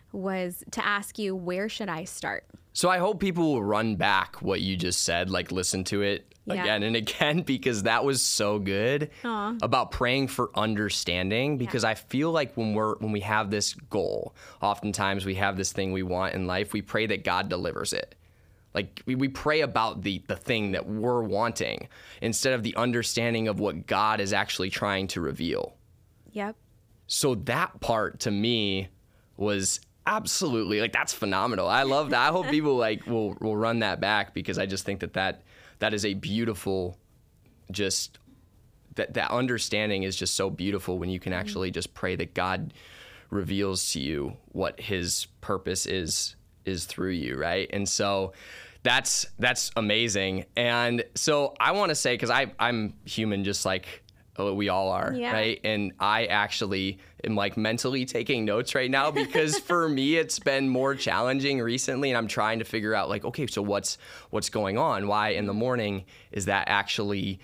was to ask you, where should I start? So I hope people will run back what you just said, like listen to it yeah. again and again, because that was so good. Aww. About praying for understanding, because yeah. I feel like when we're when we have this goal, oftentimes we have this thing we want in life, we pray that God delivers it. Like we, we pray about the, the thing that we're wanting instead of the understanding of what God is actually trying to reveal. Yep. So that part to me was absolutely, like, that's phenomenal. I love that. I hope people like will will run that back, because I just think that that, that is a beautiful, just that that understanding is just so beautiful when you can actually just pray that God reveals to you what his purpose is is through you, right? And so that's that's amazing. And so I want to say, because I I'm human just like we all are, yeah. right? And I actually am like mentally taking notes right now, because for me it's been more challenging recently, and I'm trying to figure out like, okay, so what's what's going on? Why in the morning is that actually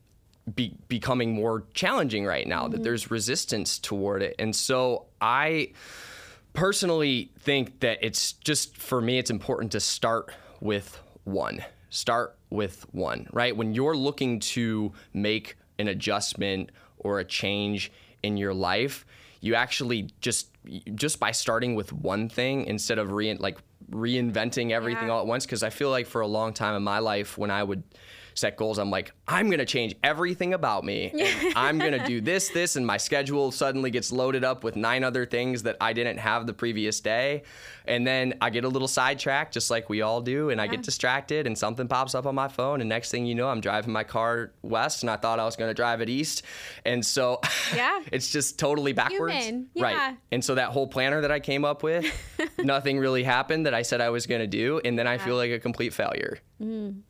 be, becoming more challenging right now? Mm-hmm. That there's resistance toward it. And so I personally think that it's just, for me, it's important to start with one. Start with one, right? When you're looking to make an adjustment or a change in your life, you actually just, just by starting with one thing instead of re, like reinventing everything yeah. all at once. Because I feel like for a long time in my life, when I would set goals, I'm like, I'm going to change everything about me. And I'm going to do this, this, and my schedule suddenly gets loaded up with nine other things that I didn't have the previous day. And then I get a little sidetracked, just like we all do, and yeah. I get distracted, and something pops up on my phone, and next thing you know, I'm driving my car west, and I thought I was going to drive it east. And so yeah. it's just totally backwards. Human. Yeah. Right. And so that whole planner that I came up with, nothing really happened that I said I was going to do, and then yeah. I feel like a complete failure. Mm.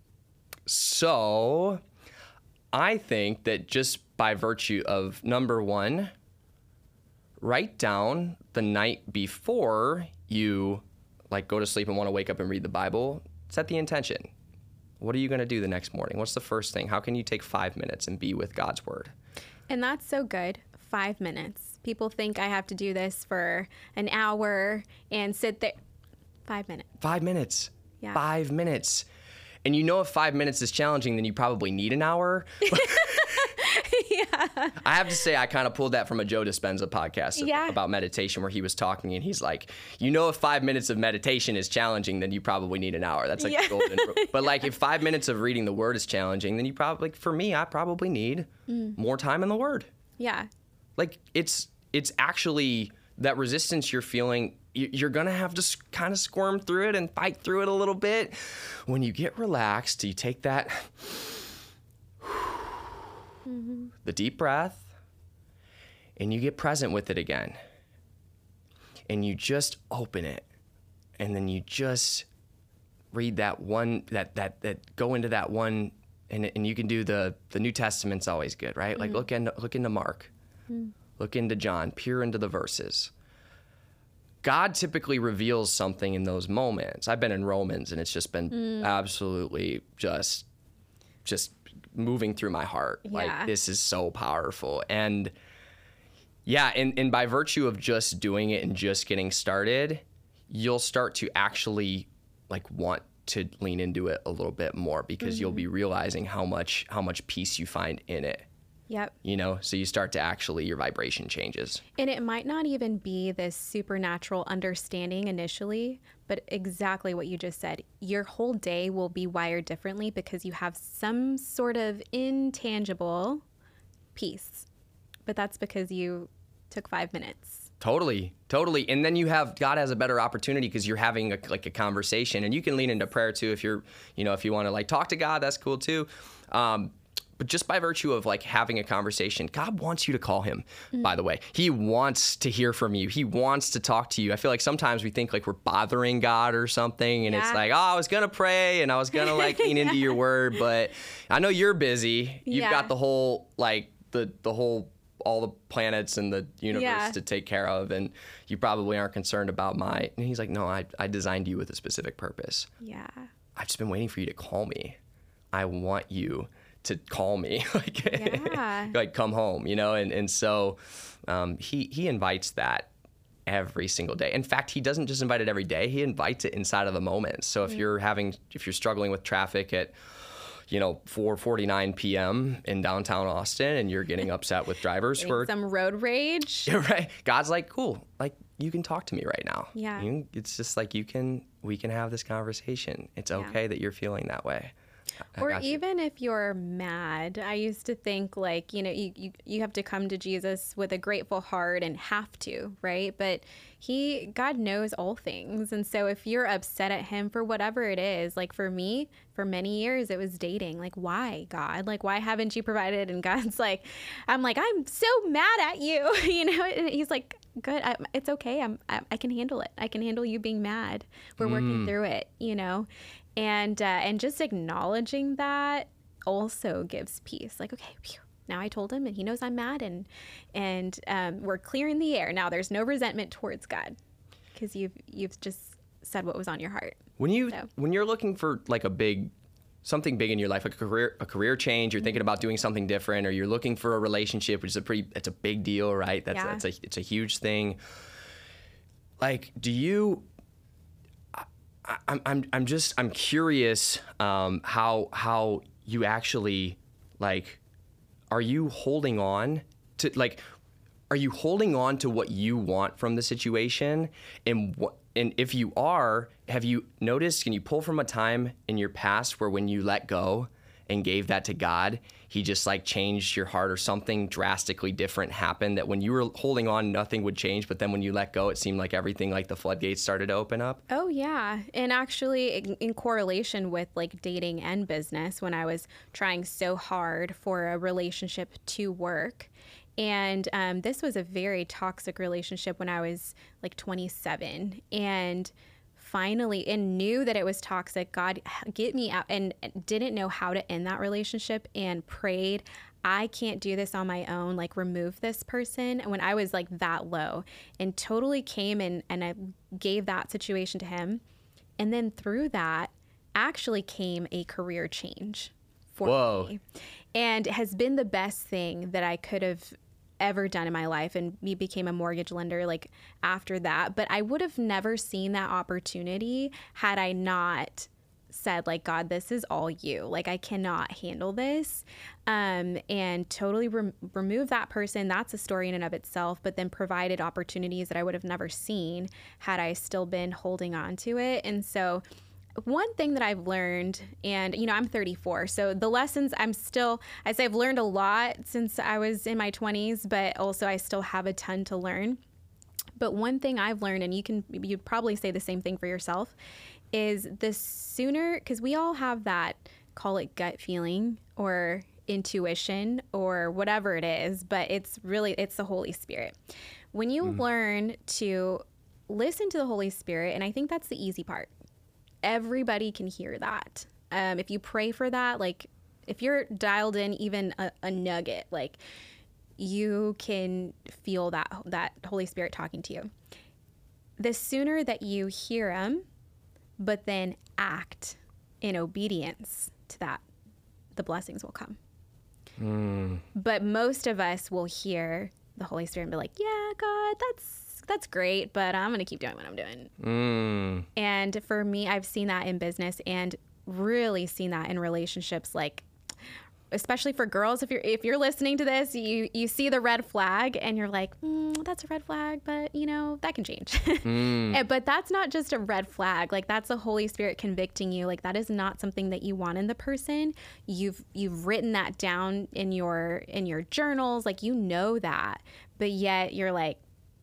So I think that just by virtue of, number one, write down the night before you like go to sleep and want to wake up and read the Bible, set the intention. What are you going to do the next morning? What's the first thing? How can you take five minutes and be with God's word? And that's so good. Five minutes. People think I have to do this for an hour and sit there. Five minutes. Five minutes. Yeah. Five minutes. And you know, if five minutes is challenging, then you probably need an hour. yeah. I have to say, I kind of pulled that from a Joe Dispenza podcast yeah. about meditation, where he was talking, and he's like, you know, if five minutes of meditation is challenging, then you probably need an hour. That's like yeah. golden. But like, if five minutes of reading the word is challenging, then you probably, like, for me, I probably need mm. more time in the word. Yeah. Like, it's it's actually that resistance you're feeling. You're going to have to kind of squirm through it and fight through it a little bit. When you get relaxed, you take that, mm-hmm. the deep breath, and you get present with it again. And you just open it. And then you just read that one, that, that, that go into that one, and and you can do the, the New Testament's always good, right? Mm-hmm. Like look into, look into Mark, mm-hmm. look into John, peer into the verses. God typically reveals something in those moments. I've been in Romans, and it's just been mm. absolutely just, just moving through my heart. Yeah. Like, this is so powerful. And yeah, and, and by virtue of just doing it and just getting started, you'll start to actually like want to lean into it a little bit more, because mm-hmm. you'll be realizing how much, how much peace you find in it. Yep. You know, so you start to actually, your vibration changes. And it might not even be this supernatural understanding initially, but exactly what you just said. Your whole day will be wired differently because you have some sort of intangible peace. But that's because you took five minutes. Totally, totally. And then you have, God has a better opportunity because you're having a, like a conversation, and you can lean into prayer too if you're, you know, if you want to like talk to God, that's cool too. Um, but just by virtue of like having a conversation, God wants you to call him, mm. by the way. He wants to hear from you. He wants to talk to you. I feel like sometimes we think like we're bothering God or something, and yeah. it's like, oh, I was going to pray and I was going to like lean into your word, but I know you're busy. You've yeah. got the whole, like the, the whole, all the planets and the universe yeah. to take care of, and you probably aren't concerned about my, and he's like, no, I, I designed you with a specific purpose. Yeah. I've just been waiting for you to call me. I want you to call me, like, yeah. like come home, you know? And, and so um, he, he invites that every single day. In fact, he doesn't just invite it every day. He invites it inside of the moment. So if mm. you're having, if you're struggling with traffic at, you know, four forty-nine p.m. in downtown Austin, and you're getting upset with drivers who are some road rage. Right. God's like, cool. Like, you can talk to me right now. Yeah. You, it's just like, you can, we can have this conversation. It's okay yeah. that you're feeling that way. I or even you. If you're mad, I used to think like, you know, you, you, you have to come to Jesus with a grateful heart and have to, right? But he, God knows all things. And so if you're upset at him for whatever it is, like for me, for many years, it was dating. Like, why, God? Like, why haven't you provided? And God's like, I'm like, I'm so mad at you, you know? And he's like, good, I, it's okay. I'm, I, I can handle it. I can handle you being mad. We're mm. working through it, you know? And uh, and just acknowledging that also gives peace. Like, okay, phew, now I told him, and he knows I'm mad, and and um, we're clearing the air. Now there's no resentment towards God because you've you've just said what was on your heart. When you so. when you're looking for like a big something big in your life, like a career a career change, you're mm-hmm. thinking about doing something different, or you're looking for a relationship, which is a pretty it's a big deal, right? That's yeah. that's a it's a huge thing. Like, do you? I'm I'm I'm just I'm curious um, how how you actually like are you holding on to like are you holding on to what you want from the situation, and what and if you are, have you noticed, can you pull from a time in your past where when you let go and gave that to God, he just like changed your heart, or something drastically different happened that when you were holding on, nothing would change. But then when you let go, it seemed like everything, like the floodgates started to open up? Oh, yeah. And actually in, in correlation with like dating and business, when I was trying so hard for a relationship to work. And um, this was a very toxic relationship when I was like twenty-seven. And finally, and knew that it was toxic. God, get me out, and didn't know how to end that relationship, and prayed, I can't do this on my own, like remove this person. And when I was like that low, and totally came and, and I gave that situation to him. And then through that actually came a career change for Whoa. me, and has been the best thing that I could have ever done in my life. And me became a mortgage lender like after that. But I would have never seen that opportunity had I not said like, God, this is all you. Like, I cannot handle this. Um, and totally re- remove that person. That's a story in and of itself, but then provided opportunities that I would have never seen had I still been holding on to it. And so one thing that I've learned, and, you know, I'm thirty-four, so the lessons I'm still, I say I've learned a lot since I was in my twenties, but also I still have a ton to learn. But one thing I've learned, and you can, you'd probably say the same thing for yourself, is the sooner, because we all have that, call it gut feeling or intuition or whatever it is, but it's really, it's the Holy Spirit. When you mm. learn to listen to the Holy Spirit, and I think that's the easy part. Everybody can hear that. Um, if you pray for that, like if you're dialed in even a, a nugget, like you can feel that that Holy Spirit talking to you. The sooner that you hear him, but then act in obedience to that, the blessings will come. Mm. But most of us will hear the Holy Spirit and be like, yeah, God, that's that's great, but I'm going to keep doing what I'm doing. Mm. And for me, I've seen that in business and really seen that in relationships, like, especially for girls. If you're, if you're listening to this, you, you see the red flag and you're like, mm, that's a red flag, but you know, that can change. Mm. But that's not just a red flag. Like, that's the Holy Spirit convicting you. Like, that is not something that you want in the person. You've, you've written that down in your, in your journals. Like, you know that, but yet you're like,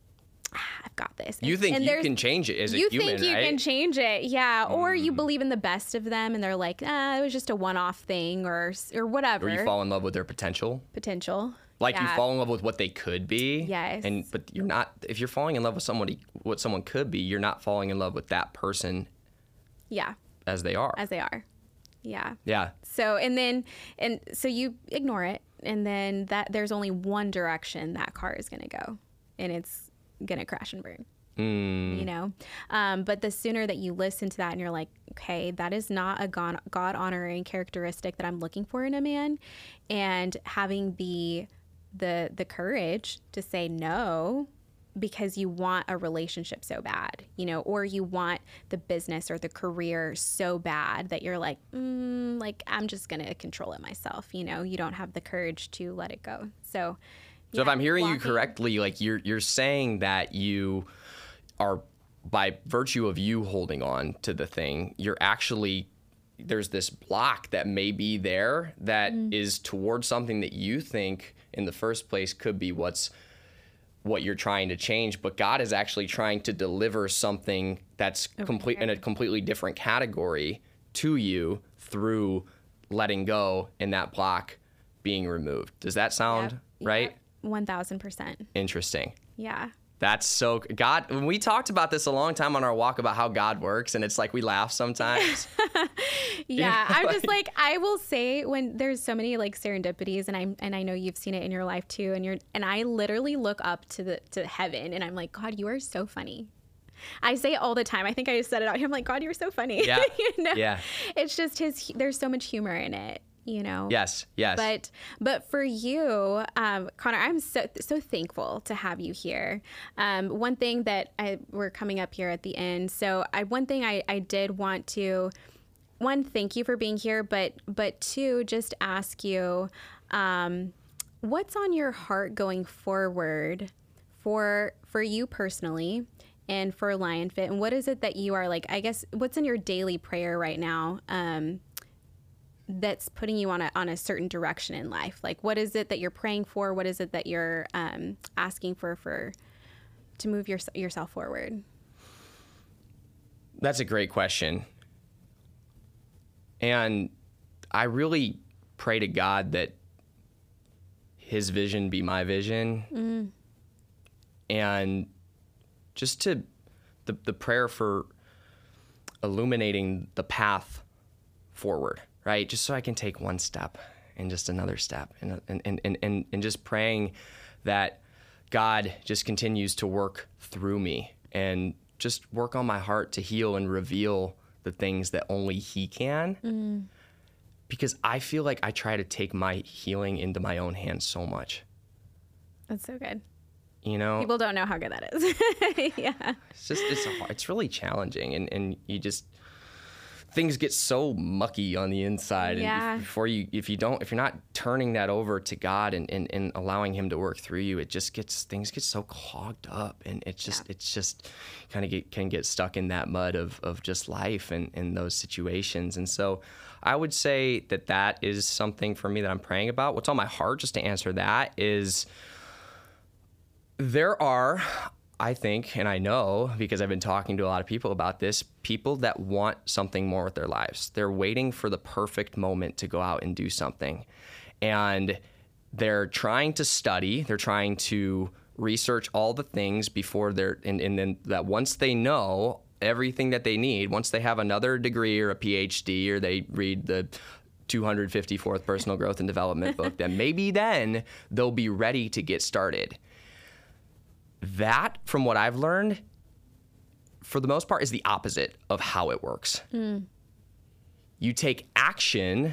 I've got this. You And- think and you there's- can change it as a you human, think you right? can change it, yeah. Or Mm. you believe in the best of them, and they're like, ah, it was just a one-off thing, or or whatever. Or you fall in love with their potential. Potential. Like yeah. you fall in love with what they could be. Yes. And but you're not. If you're falling in love with somebody, what someone could be, you're not falling in love with that person Yeah, as they are. as they are. Yeah. yeah. So and then and so you ignore it, and then that there's only one direction that car is going to go, and it's going to crash and burn. Mm. You know, um, but the sooner that you listen to that and you're like, okay, that is not a God honoring characteristic that I'm looking for in a man, and having the the the courage to say no because you want a relationship so bad, you know, or you want the business or the career so bad that you're like, mm, like I'm just gonna control it myself. You know, you don't have the courage to let it go. So, So if yeah, I'm hearing you walking- correctly, like you're you're saying that you are, by virtue of you holding on to the thing, you're actually, there's this block that may be there that Mm-hmm. is towards something that you think in the first place could be what's what you're trying to change, but God is actually trying to deliver something that's complete in a completely different category to you through letting go and that block being removed. Does that sound Yep, right? yep, one thousand percent. Interesting. Yeah. That's so God. When we talked about this a long time on our walk about how God works, and it's like we laugh sometimes. Yeah, I'm just like I will say when there's so many like serendipities, and I'm and I know you've seen it in your life too, and you're and I literally look up to the to heaven, and I'm like, God, you are so funny. I say it all the time. I think I just said it out here. I'm like, God, you're so funny. Yeah. you know? Yeah. It's just his. There's so much humor in it. You know. Yes. Yes. But but for you, um, Connor, I'm so so thankful to have you here. Um, one thing that I, we're coming up here at the end. So I one thing I, I did want to, one, thank you for being here, but but two, just ask you, um, what's on your heart going forward for for you personally and for Lion Fit, and what is it that you are like? I guess what's in your daily prayer right now? Um, that's putting you on a on a certain direction in life. Like, what is it that you're praying for? What is it that you're um, asking for for to move your, yourself forward? That's a great question. And I really pray to God that his vision be my vision. Mm. And just to the, the prayer for illuminating the path forward, right? Just so I can take one step and just another step and, and, and, and, and just praying that God just continues to work through me and just work on my heart to heal and reveal the things that only he can. Mm. Because I feel like I try to take my healing into my own hands so much. That's so good. You know, People don't know how good that is. Yeah. it's just it's a, it's really challenging, and, and you just things get so mucky on the inside. Yeah. And before you, if you don't, if you're not turning that over to God and, and, and allowing Him to work through you, it just gets things get so clogged up, and it's just Yeah. it's just kind of get can get stuck in that mud of of just life and in those situations. And so, I would say that that is something for me that I'm praying about. What's on my heart, just to answer that, is there are, I think, and I know because I've been talking to a lot of people about this, people that want something more with their lives. They're waiting for the perfect moment to go out and do something. And they're trying to study, they're trying to research all the things before they're, and, and then that once they know everything that they need, once they have another degree or a P H D, or they read the two hundred fifty-fourth Personal Growth and Development book, then maybe then they'll be ready to get started. That, from what I've learned, for the most part, is the opposite of how it works. Mm. You take action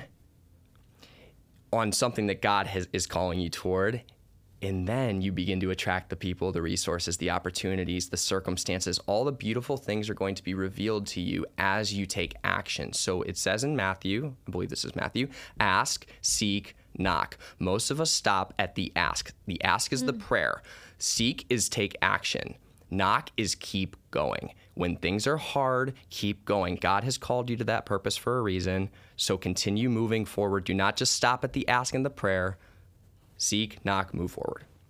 on something that God has, is calling you toward, and then you begin to attract the people, the resources, the opportunities, the circumstances. All the beautiful things are going to be revealed to you as you take action. So it says in Matthew, I believe this is Matthew, ask, seek, knock. Most of us stop at the ask. The ask is mm. the prayer. Seek is take action. Knock is keep going. When things are hard, keep going. God has called you to that purpose for a reason, so continue moving forward. Do not just stop at the ask and the prayer. Seek, knock, move forward.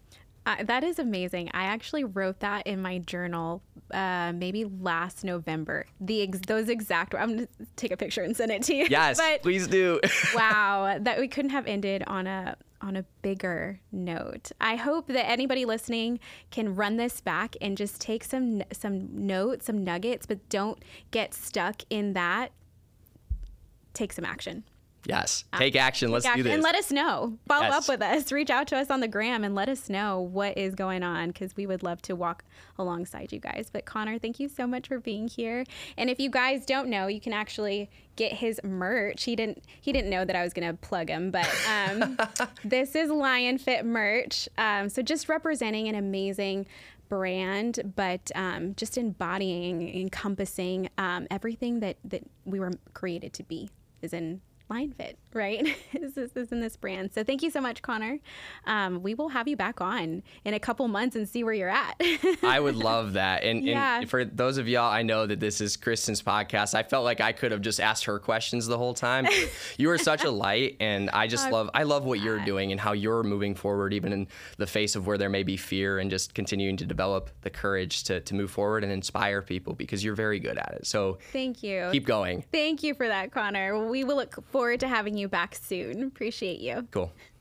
Uh, that is amazing. I actually wrote that in my journal uh, maybe last November. The ex- those exact. I'm gonna take a picture and send it to you. Yes, but, please do. Wow, that we couldn't have ended on a on a bigger note. I hope that anybody listening can run this back and just take some some notes, some nuggets, but don't get stuck in that. Take some action. Yes. Take action. Let's Take action. do this. And let us know. Follow Yes. up with us. Reach out to us on the gram and let us know what is going on, because we would love to walk alongside you guys. But Connor, thank you so much for being here. And if you guys don't know, you can actually get his merch. He didn't he didn't know that I was going to plug him, but um, this is Lion Fit merch. Um, so just representing an amazing brand, but um, just embodying, encompassing um, everything that, that we were created to be is in Lion Fit, right? This is in this brand. So thank you so much, Connor. Um, we will have you back on in a couple months and see where you're at. I would love that. And, Yeah. and for those of y'all, I know that this is Kristen's podcast. I felt like I could have just asked her questions the whole time. You are such a light, and I just Oh, love I love what you're doing and how you're moving forward, even in the face of where there may be fear, and just continuing to develop the courage to, to move forward and inspire people, because you're very good at it. So Thank you. keep going. Thank you for that, Connor. We will look forward to having you back soon. Appreciate you. Cool.